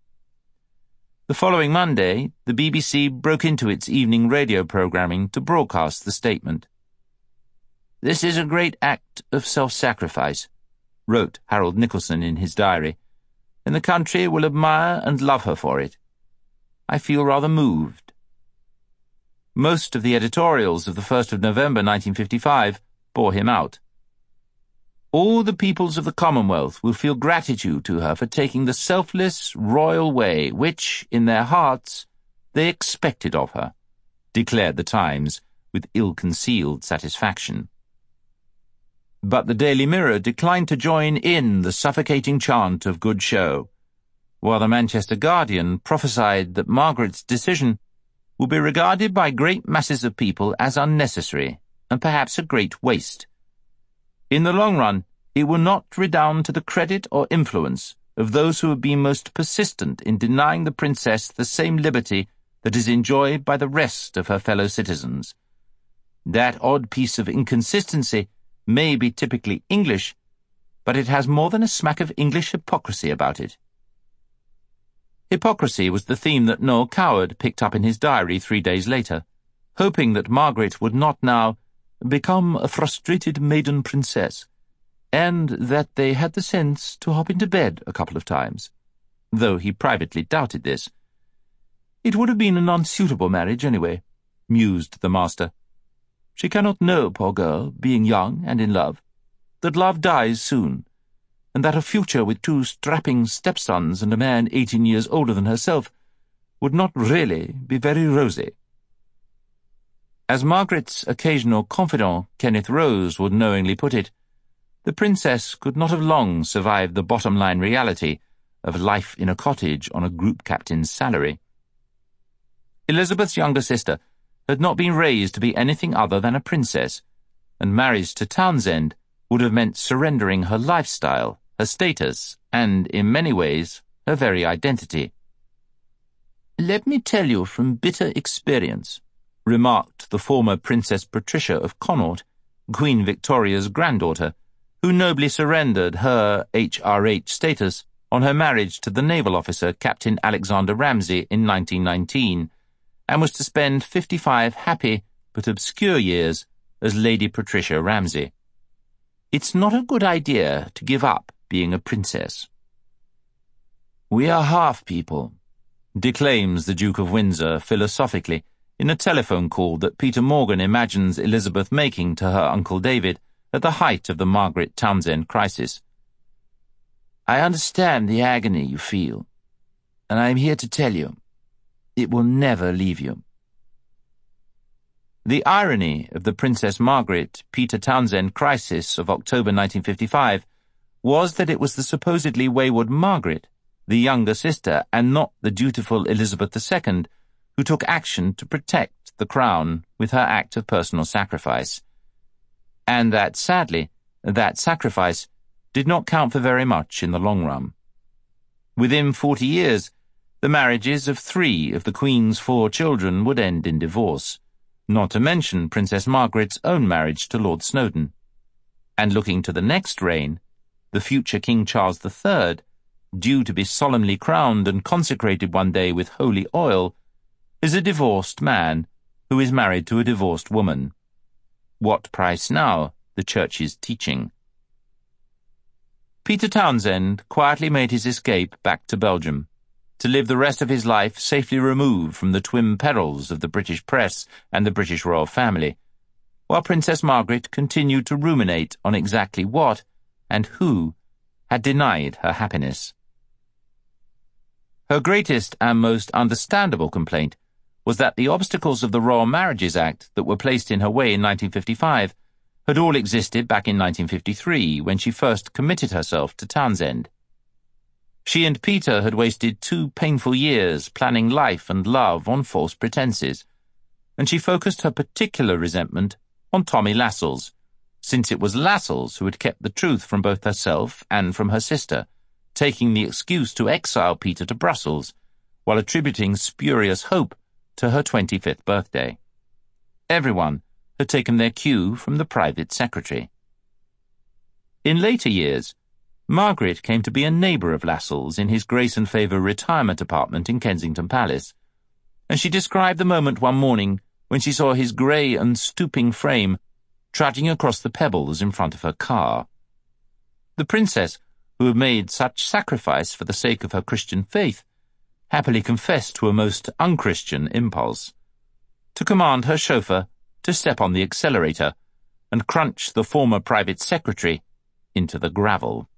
The following Monday, the BBC broke into its evening radio programming to broadcast the statement. This is a great act of self-sacrifice, wrote Harold Nicholson in his diary, and the country will admire and love her for it. I feel rather moved. Most of the editorials of the 1st of November 1955 bore him out. All the peoples of the Commonwealth will feel gratitude to her for taking the selfless, royal way which, in their hearts, they expected of her, declared the Times with ill-concealed satisfaction. But the Daily Mirror declined to join in the suffocating chant of good show, while the Manchester Guardian prophesied that Margaret's decision will be regarded by great masses of people as unnecessary and perhaps a great waste. In the long run, it will not redound to the credit or influence of those who have been most persistent in denying the princess the same liberty that is enjoyed by the rest of her fellow citizens. That odd piece of inconsistency may be typically English, but it has more than a smack of English hypocrisy about it. Hypocrisy was the theme that Noel Coward picked up in his diary 3 days later, hoping that Margaret would not now become a frustrated maiden princess, and that they had the sense to hop into bed a couple of times, though he privately doubted this. It would have been an unsuitable marriage anyway, mused the master. She cannot know, poor girl, being young and in love, that love dies soon, and that a future with 2 strapping stepsons and a man 18 years older than herself would not really be very rosy. As Margaret's occasional confidant, Kenneth Rose, would knowingly put it, the princess could not have long survived the bottom-line reality of life in a cottage on a group captain's salary. Elizabeth's younger sister had not been raised to be anything other than a princess, and marriage to Townsend would have meant surrendering her lifestyle, her status, and, in many ways, her very identity. "Let me tell you from bitter experience," remarked the former Princess Patricia of Connaught, Queen Victoria's granddaughter, who nobly surrendered her HRH status on her marriage to the naval officer Captain Alexander Ramsay in 1919, and was to spend 55 happy but obscure years as Lady Patricia Ramsay. "It's not a good idea to give up being a princess." "We are half people," declaims the Duke of Windsor philosophically in a telephone call that Peter Morgan imagines Elizabeth making to her Uncle David at the height of the Margaret Townsend crisis. "I understand the agony you feel, and I am here to tell you, it will never leave you." The irony of the Princess Margaret Peter Townsend crisis of October 1955 was that it was the supposedly wayward Margaret, the younger sister, and not the dutiful Elizabeth II, who took action to protect the crown with her act of personal sacrifice. And that, sadly, that sacrifice did not count for very much in the long run. Within 40 years, the marriages of 3 of the Queen's 4 children would end in divorce, not to mention Princess Margaret's own marriage to Lord Snowdon. And looking to the next reign, the future King Charles III, due to be solemnly crowned and consecrated one day with holy oil, is a divorced man who is married to a divorced woman. What price now, the Church is teaching. Peter Townsend quietly made his escape back to Belgium, to live the rest of his life safely removed from the twin perils of the British press and the British royal family, while Princess Margaret continued to ruminate on exactly what and who had denied her happiness. Her greatest and most understandable complaint was that the obstacles of the Royal Marriages Act that were placed in her way in 1955 had all existed back in 1953 when she first committed herself to Townsend. She and Peter had wasted 2 painful years planning life and love on false pretenses, and she focused her particular resentment on Tommy Lascelles, since it was Lascelles who had kept the truth from both herself and from her sister, taking the excuse to exile Peter to Brussels, while attributing spurious hope to her 25th birthday. Everyone had taken their cue from the private secretary. In later years, Margaret came to be a neighbour of Lascelles in his Grace and Favour retirement apartment in Kensington Palace, and she described the moment one morning when she saw his grey and stooping frame trudging across the pebbles in front of her car. The princess, who had made such sacrifice for the sake of her Christian faith, happily confessed to a most unchristian impulse, to command her chauffeur to step on the accelerator and crunch the former private secretary into the gravel.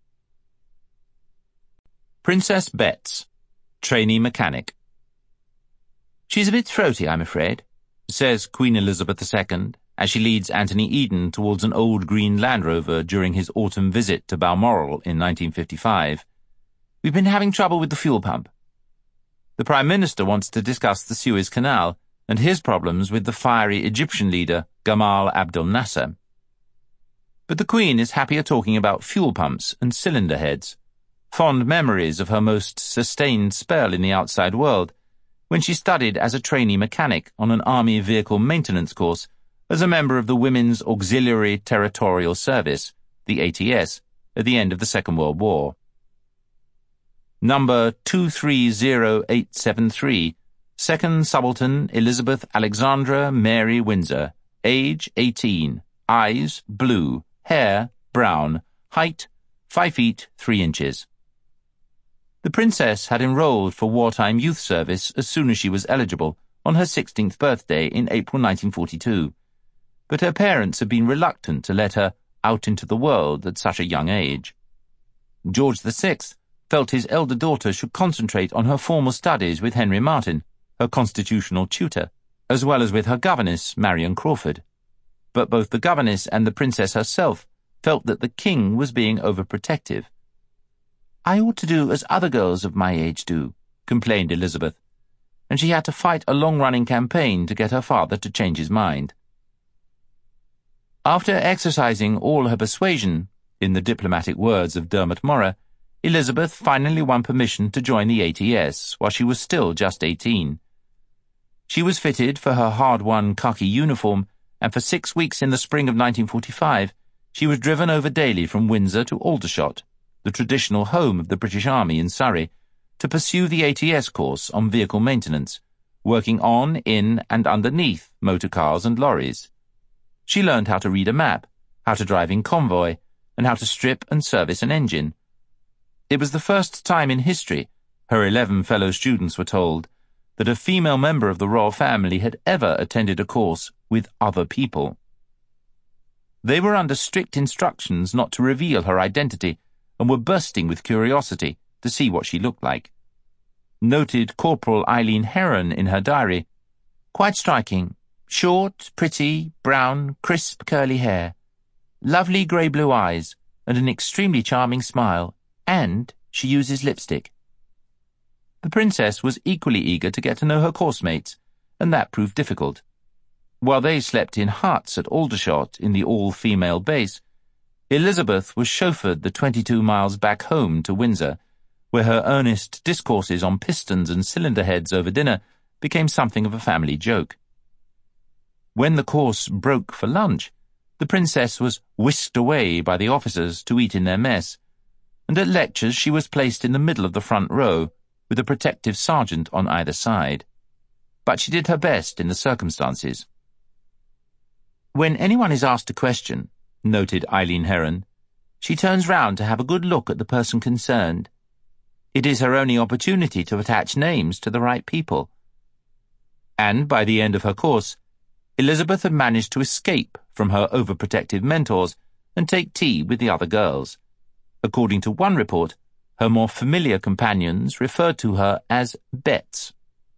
Princess Betts, trainee mechanic. "She's a bit throaty, I'm afraid," says Queen Elizabeth II, as she leads Anthony Eden towards an old green Land Rover during his autumn visit to Balmoral in 1955. "We've been having trouble with the fuel pump." The Prime Minister wants to discuss the Suez Canal and his problems with the fiery Egyptian leader Gamal Abdel Nasser. But the Queen is happier talking about fuel pumps and cylinder heads, fond memories of her most sustained spell in the outside world, when she studied as a trainee mechanic on an army vehicle maintenance course as a member of the Women's Auxiliary Territorial Service, the ATS, at the end of the Second World War. Number 230873 Second subaltern Elizabeth Alexandra Mary Windsor, age 18, eyes blue, hair brown, height 5 feet 3 inches. The princess had enrolled for wartime youth service as soon as she was eligible, on her 16th birthday in April 1942, but her parents had been reluctant to let her out into the world at such a young age. George VI felt his elder daughter should concentrate on her formal studies with Henry Martin, her constitutional tutor, as well as with her governess, Marion Crawford. But both the governess and the princess herself felt that the king was being overprotective. "I ought to do as other girls of my age do," complained Elizabeth, and she had to fight a long-running campaign to get her father to change his mind. After exercising all her persuasion, in the diplomatic words of Dermot Morra, Elizabeth finally won permission to join the ATS while she was still just 18. She was fitted for her hard-won khaki uniform, and for 6 weeks in the spring of 1945, she was driven over daily from Windsor to Aldershot, the traditional home of the British Army in Surrey, to pursue the ATS course on vehicle maintenance, working on, in, and underneath motor cars and lorries. She learned how to read a map, how to drive in convoy, and how to strip and service an engine. It was the first time in history, her 11 fellow students were told, that a female member of the royal family had ever attended a course with other people. They were under strict instructions not to reveal her identity and were bursting with curiosity to see what she looked like. Noted Corporal Eileen Heron in her diary, "Quite striking, short, pretty, brown, crisp curly hair, lovely grey-blue eyes, and an extremely charming smile, and she uses lipstick." The princess was equally eager to get to know her coursemates, and that proved difficult. While they slept in huts at Aldershot in the all-female base, Elizabeth was chauffeured the 22 miles back home to Windsor, where her earnest discourses on pistons and cylinder heads over dinner became something of a family joke. When the course broke for lunch, the princess was whisked away by the officers to eat in their mess, and at lectures she was placed in the middle of the front row, with a protective sergeant on either side. But she did her best in the circumstances. "When anyone is asked a question," noted Eileen Heron, "she turns round to have a good look at the person concerned. It is her only opportunity to attach names to the right people." And by the end of her course, Elizabeth had managed to escape from her overprotective mentors and take tea with the other girls. According to one report, her more familiar companions referred to her as Bets.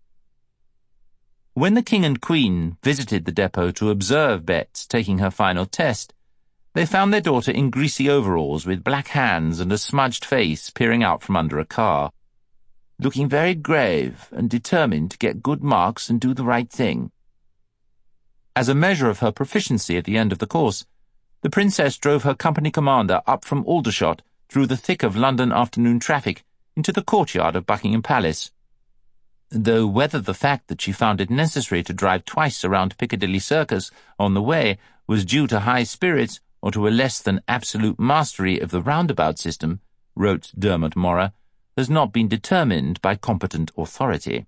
When the King and Queen visited the depot to observe Bets taking her final test, they found their daughter in greasy overalls with black hands and a smudged face peering out from under a car, looking very grave and determined to get good marks and do the right thing. As a measure of her proficiency at the end of the course, the princess drove her company commander up from Aldershot through the thick of London afternoon traffic into the courtyard of Buckingham Palace. Though whether the fact that she found it necessary to drive twice around Piccadilly Circus on the way was due to high spirits or to a less than absolute mastery of the roundabout system, wrote Dermot Morra, has not been determined by competent authority.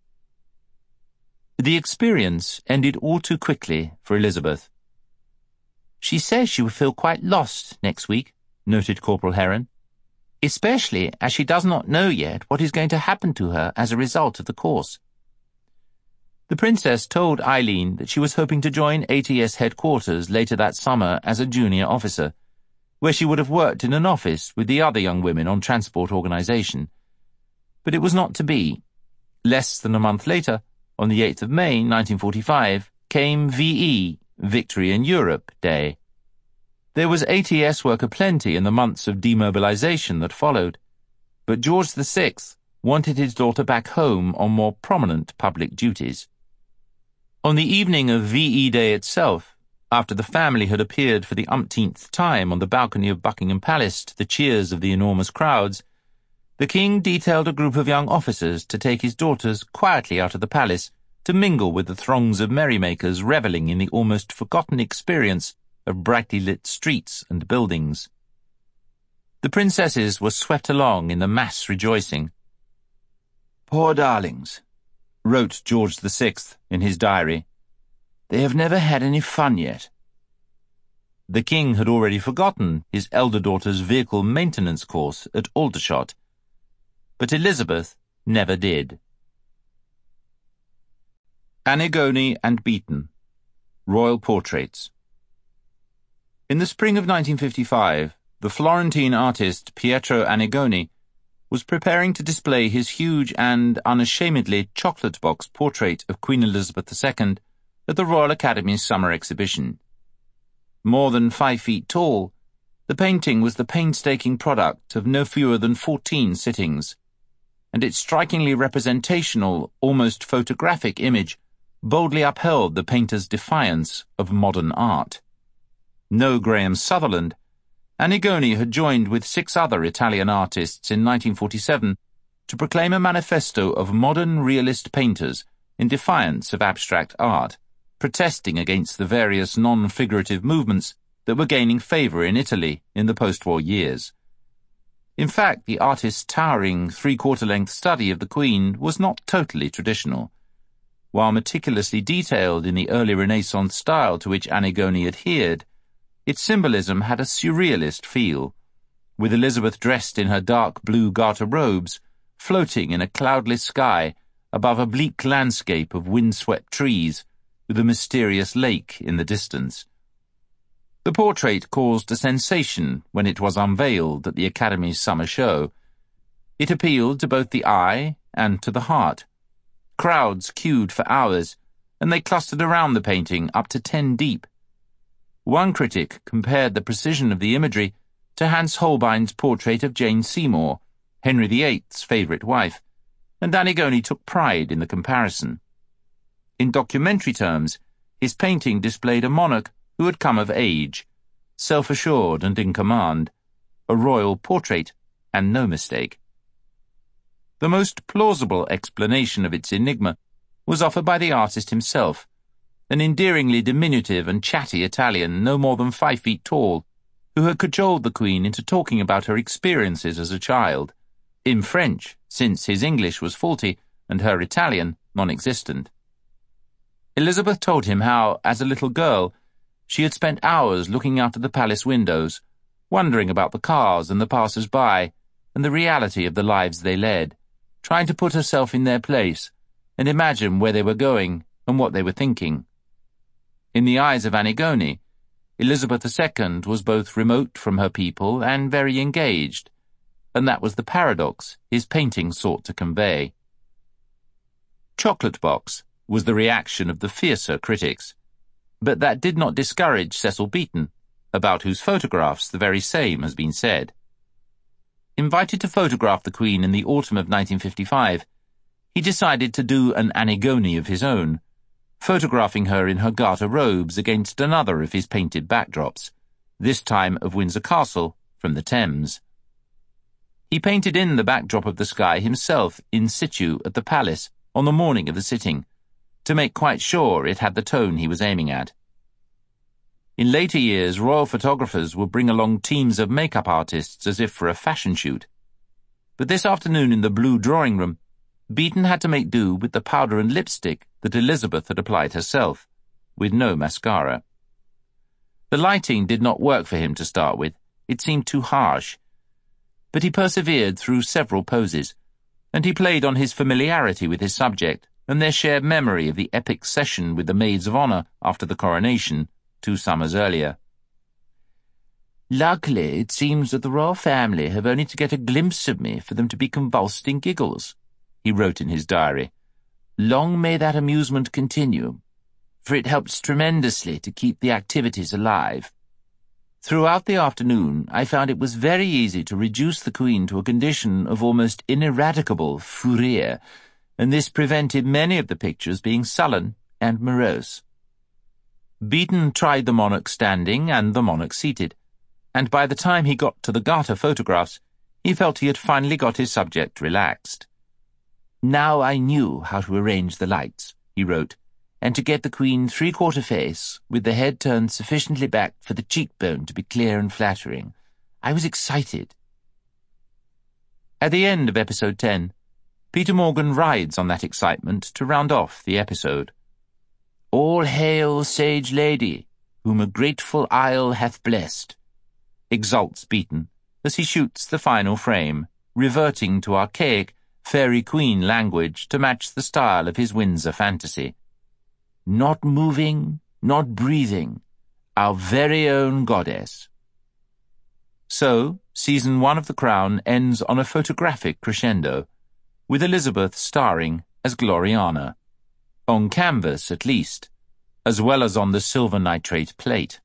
The experience ended all too quickly for Elizabeth. "She says she will feel quite lost next week," noted Corporal Heron, "especially as she does not know yet what is going to happen to her as a result of the course." The princess told Eileen that she was hoping to join ATS headquarters later that summer as a junior officer, where she would have worked in an office with the other young women on transport organization. But it was not to be. Less than a month later, on the 8th of May 1945, came VE, Victory in Europe, Day. There was ATS work aplenty in the months of demobilization that followed, but George VI wanted his daughter back home on more prominent public duties. On the evening of VE Day itself, after the family had appeared for the umpteenth time on the balcony of Buckingham Palace to the cheers of the enormous crowds, the king detailed a group of young officers to take his daughters quietly out of the palace to mingle with the throngs of merrymakers revelling in the almost forgotten experience of brightly lit streets and buildings. The princesses were swept along in the mass rejoicing. "Poor darlings," wrote George VI in his diary. They have never had any fun yet. The king had already forgotten his elder daughter's vehicle maintenance course at Aldershot, but Elizabeth never did. Annigoni and Beaton, Royal Portraits. In the spring of 1955, the Florentine artist Pietro Annigoni was preparing to display his huge and unashamedly chocolate box portrait of Queen Elizabeth II at the Royal Academy's summer exhibition. More than 5 feet tall, the painting was the painstaking product of no fewer than 14 sittings, and its strikingly representational, almost photographic image boldly upheld the painter's defiance of modern art. No Graham Sutherland, Annigoni had joined with 6 other Italian artists in 1947 to proclaim a manifesto of modern realist painters in defiance of abstract art, protesting against the various non-figurative movements that were gaining favour in Italy in the post-war years. In fact, the artist's towering 3/4-length study of the Queen was not totally traditional. While meticulously detailed in the early Renaissance style to which Annigoni adhered, its symbolism had a surrealist feel, with Elizabeth dressed in her dark blue garter robes, floating in a cloudless sky above a bleak landscape of wind-swept trees, with a mysterious lake in the distance. The portrait caused a sensation when it was unveiled at the Academy's summer show. It appealed to both the eye and to the heart. Crowds queued for hours, and they clustered around the painting up to 10 deep. One critic compared the precision of the imagery to Hans Holbein's portrait of Jane Seymour, Henry VIII's favourite wife, and Annigoni took pride in the comparison. In documentary terms, his painting displayed a monarch who had come of age, self-assured and in command, a royal portrait, and no mistake. The most plausible explanation of its enigma was offered by the artist himself, an endearingly diminutive and chatty Italian no more than 5 feet tall, who had cajoled the Queen into talking about her experiences as a child, in French, since his English was faulty and her Italian non-existent. Elizabeth told him how, as a little girl, she had spent hours looking out of the palace windows, wondering about the cars and the passers-by, and the reality of the lives they led, trying to put herself in their place and imagine where they were going and what they were thinking. In the eyes of Annigoni, Elizabeth II was both remote from her people and very engaged, and that was the paradox his painting sought to convey. Chocolate Box was the reaction of the fiercer critics, but that did not discourage Cecil Beaton, about whose photographs the very same has been said. Invited to photograph the Queen in the autumn of 1955, he decided to do an Annigoni of his own, photographing her in her garter robes against another of his painted backdrops, this time of Windsor Castle from the Thames. He painted in the backdrop of the sky himself in situ at the palace on the morning of the sitting, to make quite sure it had the tone he was aiming at. In later years, royal photographers would bring along teams of makeup artists as if for a fashion shoot. But this afternoon in the blue drawing room, Beaton had to make do with the powder and lipstick that Elizabeth had applied herself, with no mascara. The lighting did not work for him to start with. It seemed too harsh. But he persevered through several poses, and he played on his familiarity with his subject and their shared memory of the epic session with the Maids of Honour after the coronation, 2 summers earlier. "Luckily, it seems that the royal family have only to get a glimpse of me for them to be convulsed in giggles," he wrote in his diary. "Long may that amusement continue, for it helps tremendously to keep the activities alive. Throughout the afternoon, I found it was very easy to reduce the Queen to a condition of almost ineradicable furore, and this prevented many of the pictures being sullen and morose." Beaton tried the monarch standing and the monarch seated, and by the time he got to the garter photographs, he felt he had finally got his subject relaxed. "Now I knew how to arrange the lights," he wrote, "and to get the Queen 3/4 face, with the head turned sufficiently back for the cheekbone to be clear and flattering. I was excited." At the end of episode 10, Peter Morgan rides on that excitement to round off the episode. All hail, sage lady, whom a grateful isle hath blessed, exults Beaton as he shoots the final frame, reverting to archaic Fairy Queen language to match the style of his Windsor fantasy. Not moving, not breathing, our very own goddess. So, Season 1 of The Crown ends on a photographic crescendo, with Elizabeth starring as Gloriana, on canvas at least, as well as on the silver nitrate plate.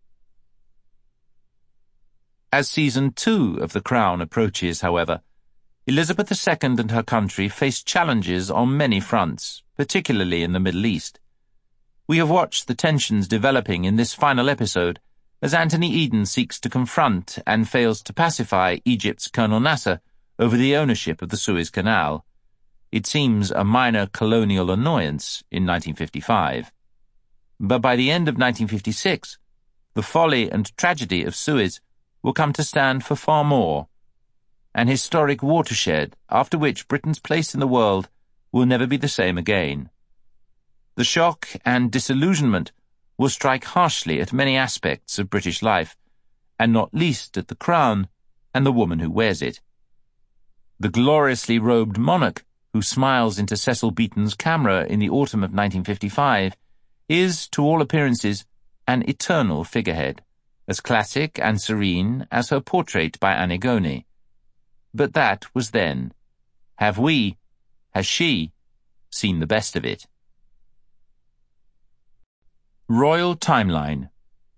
As Season 2 of The Crown approaches, however, Elizabeth II and her country face challenges on many fronts, particularly in the Middle East. We have watched the tensions developing in this final episode as Anthony Eden seeks to confront and fails to pacify Egypt's Colonel Nasser over the ownership of the Suez Canal. It seems a minor colonial annoyance in 1955. But by the end of 1956, the folly and tragedy of Suez will come to stand for far more. An historic watershed after which Britain's place in the world will never be the same again. The shock and disillusionment will strike harshly at many aspects of British life, and not least at the crown and the woman who wears it. The gloriously robed monarch who smiles into Cecil Beaton's camera in the autumn of 1955 is, to all appearances, an eternal figurehead, as classic and serene as her portrait by Annigone. But that was then. Has she, seen the best of it? Royal Timeline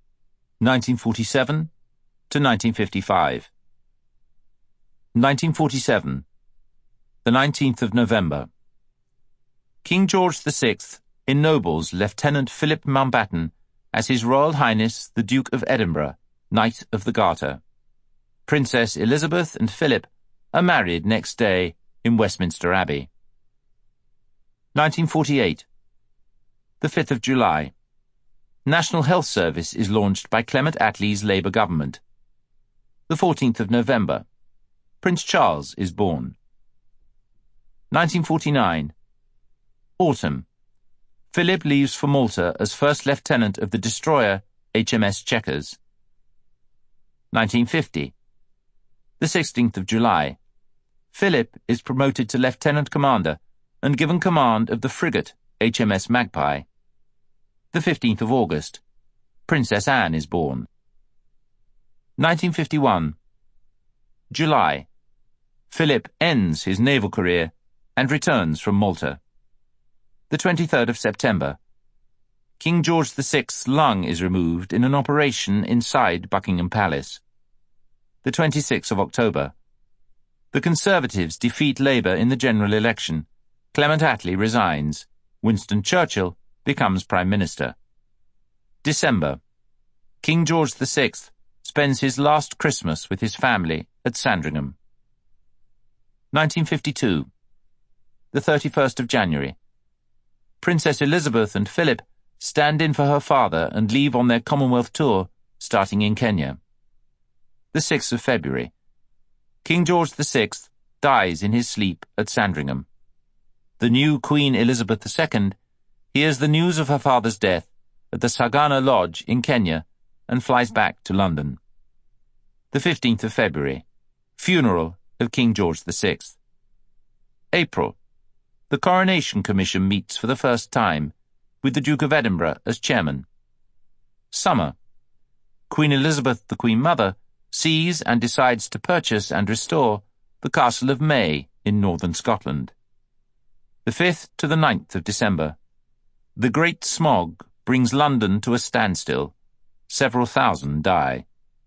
1947 to 1955. 1947. The 19th of November. King George VI ennobles Lieutenant Philip Mountbatten as His Royal Highness the Duke of Edinburgh, Knight of the Garter. Princess Elizabeth and Philip are married next day in Westminster Abbey. 1948. The 5th of July. National Health Service is launched by Clement Attlee's Labour government. The 14th of November. Prince Charles is born. 1949. Autumn. Philip leaves for Malta as First Lieutenant of the destroyer HMS Chequers. 1950. The 16th of July. Philip is promoted to Lieutenant Commander and given command of the frigate HMS Magpie. The 15th of August. Princess Anne is born. 1951. July. Philip ends his naval career and returns from Malta. The 23rd of September. King George VI's lung is removed in an operation inside Buckingham Palace. The 26th of October. The Conservatives defeat Labour in the general election. Clement Attlee resigns. Winston Churchill becomes Prime Minister. December. King George VI spends his last Christmas with his family at Sandringham. 1952. The 31st of January. Princess Elizabeth and Philip stand in for her father and leave on their Commonwealth tour, starting in Kenya. The 6th of February. King George VI dies in his sleep at Sandringham. The new Queen Elizabeth II hears the news of her father's death at the Sagana Lodge in Kenya and flies back to London. The 15th of February. Funeral of King George VI. April. The Coronation Commission meets for the first time, with the Duke of Edinburgh as chairman. Summer. Queen Elizabeth, the Queen Mother, sees and decides to purchase and restore the Castle of May in northern Scotland. The 5th to the 9th of December. The Great Smog brings London to a standstill. Several thousand die.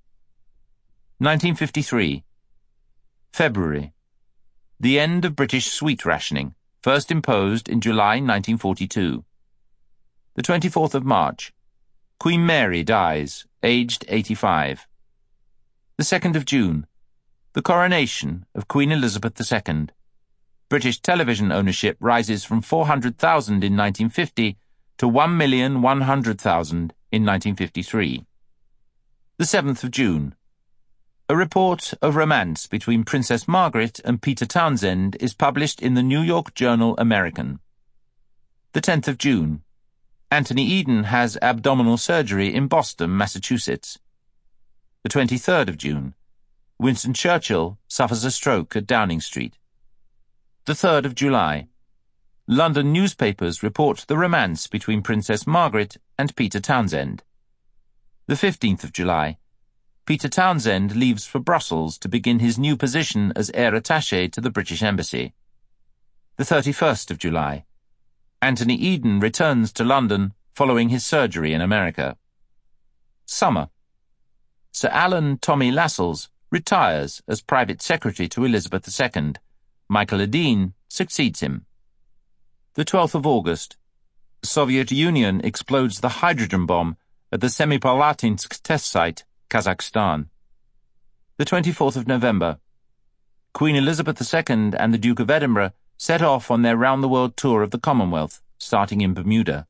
1953. February. The end of British sweet rationing, first imposed in July 1942. The 24th of March. Queen Mary dies, aged 85. The 2nd of June. The coronation of Queen Elizabeth II. British television ownership rises from 400,000 in 1950 to 1,100,000 in 1953. The 7th of June. A report of romance between Princess Margaret and Peter Townsend is published in the New York Journal American. The 10th of June. Anthony Eden has abdominal surgery in Boston, Massachusetts. The 23rd of June. Winston Churchill suffers a stroke at Downing Street. The 3rd of July. London newspapers report the romance between Princess Margaret and Peter Townsend. The 15th of July. Peter Townsend leaves for Brussels to begin his new position as heir attaché to the British Embassy. The 31st of July. Anthony Eden returns to London following his surgery in America. Summer. Sir Alan Tommy Lascelles retires as private secretary to Elizabeth II. Michael Edin succeeds him. The 12th of August. The Soviet Union explodes the hydrogen bomb at the Semipalatinsk test site, Kazakhstan. The 24th of November. Queen Elizabeth II and the Duke of Edinburgh set off on their round-the-world tour of the Commonwealth, starting in Bermuda.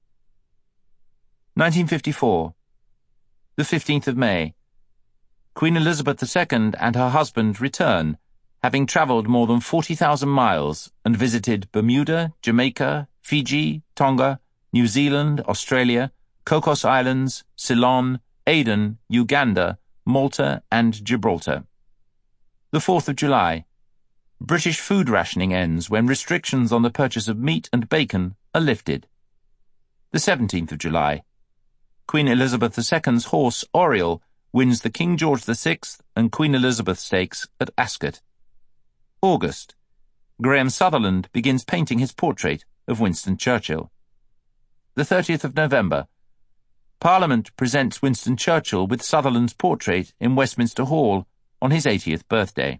1954. The 15th of May. Queen Elizabeth II and her husband return, having travelled more than 40,000 miles and visited Bermuda, Jamaica, Fiji, Tonga, New Zealand, Australia, Cocos Islands, Ceylon, Aden, Uganda, Malta and Gibraltar. The 4th of July. British food rationing ends when restrictions on the purchase of meat and bacon are lifted. The 17th of July. Queen Elizabeth II's horse Oriel wins the King George VI and Queen Elizabeth Stakes at Ascot. August. Graham Sutherland begins painting his portrait of Winston Churchill. The 30th of November. Parliament presents Winston Churchill with Sutherland's portrait in Westminster Hall on his 80th birthday.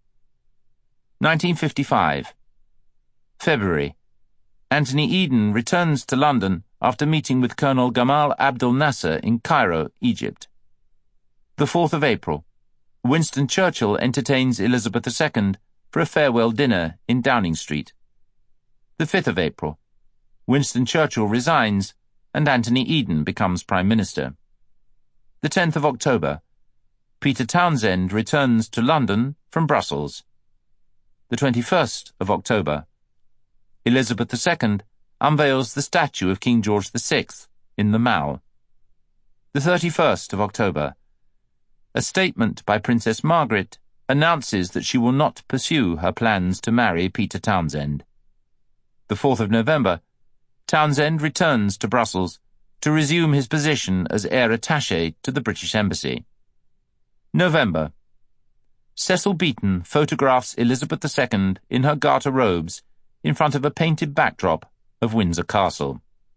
1955. February. Anthony Eden returns to London after meeting with Colonel Gamal Abdel Nasser in Cairo, Egypt. The 4th of April. Winston Churchill entertains Elizabeth II for a farewell dinner in Downing Street. The 5th of April. Winston Churchill resigns and Anthony Eden becomes Prime Minister. The 10th of October. Peter Townsend returns to London from Brussels. The 21st of October. Elizabeth II unveils the statue of King George VI in the Mall. The 31st of October. A statement by Princess Margaret announces that she will not pursue her plans to marry Peter Townsend. The 4th of November. Townsend returns to Brussels to resume his position as heir attaché to the British Embassy. November. Cecil Beaton photographs Elizabeth II in her garter robes in front of a painted backdrop of Windsor Castle.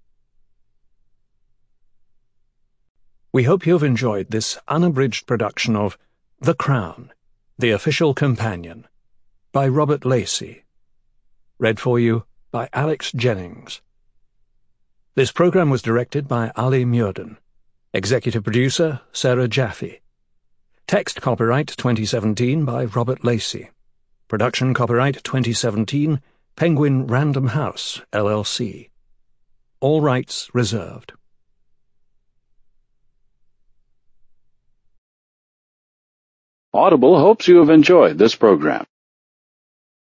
We hope you've enjoyed this unabridged production of The Crown, The Official Companion, by Robert Lacey. Read for you by Alex Jennings. This program was directed by Ali Muirden. Executive producer, Sarah Jaffe. Text copyright 2017 by Robert Lacey. Production copyright 2017, Penguin Random House, LLC. All rights reserved. Audible hopes you have enjoyed this program.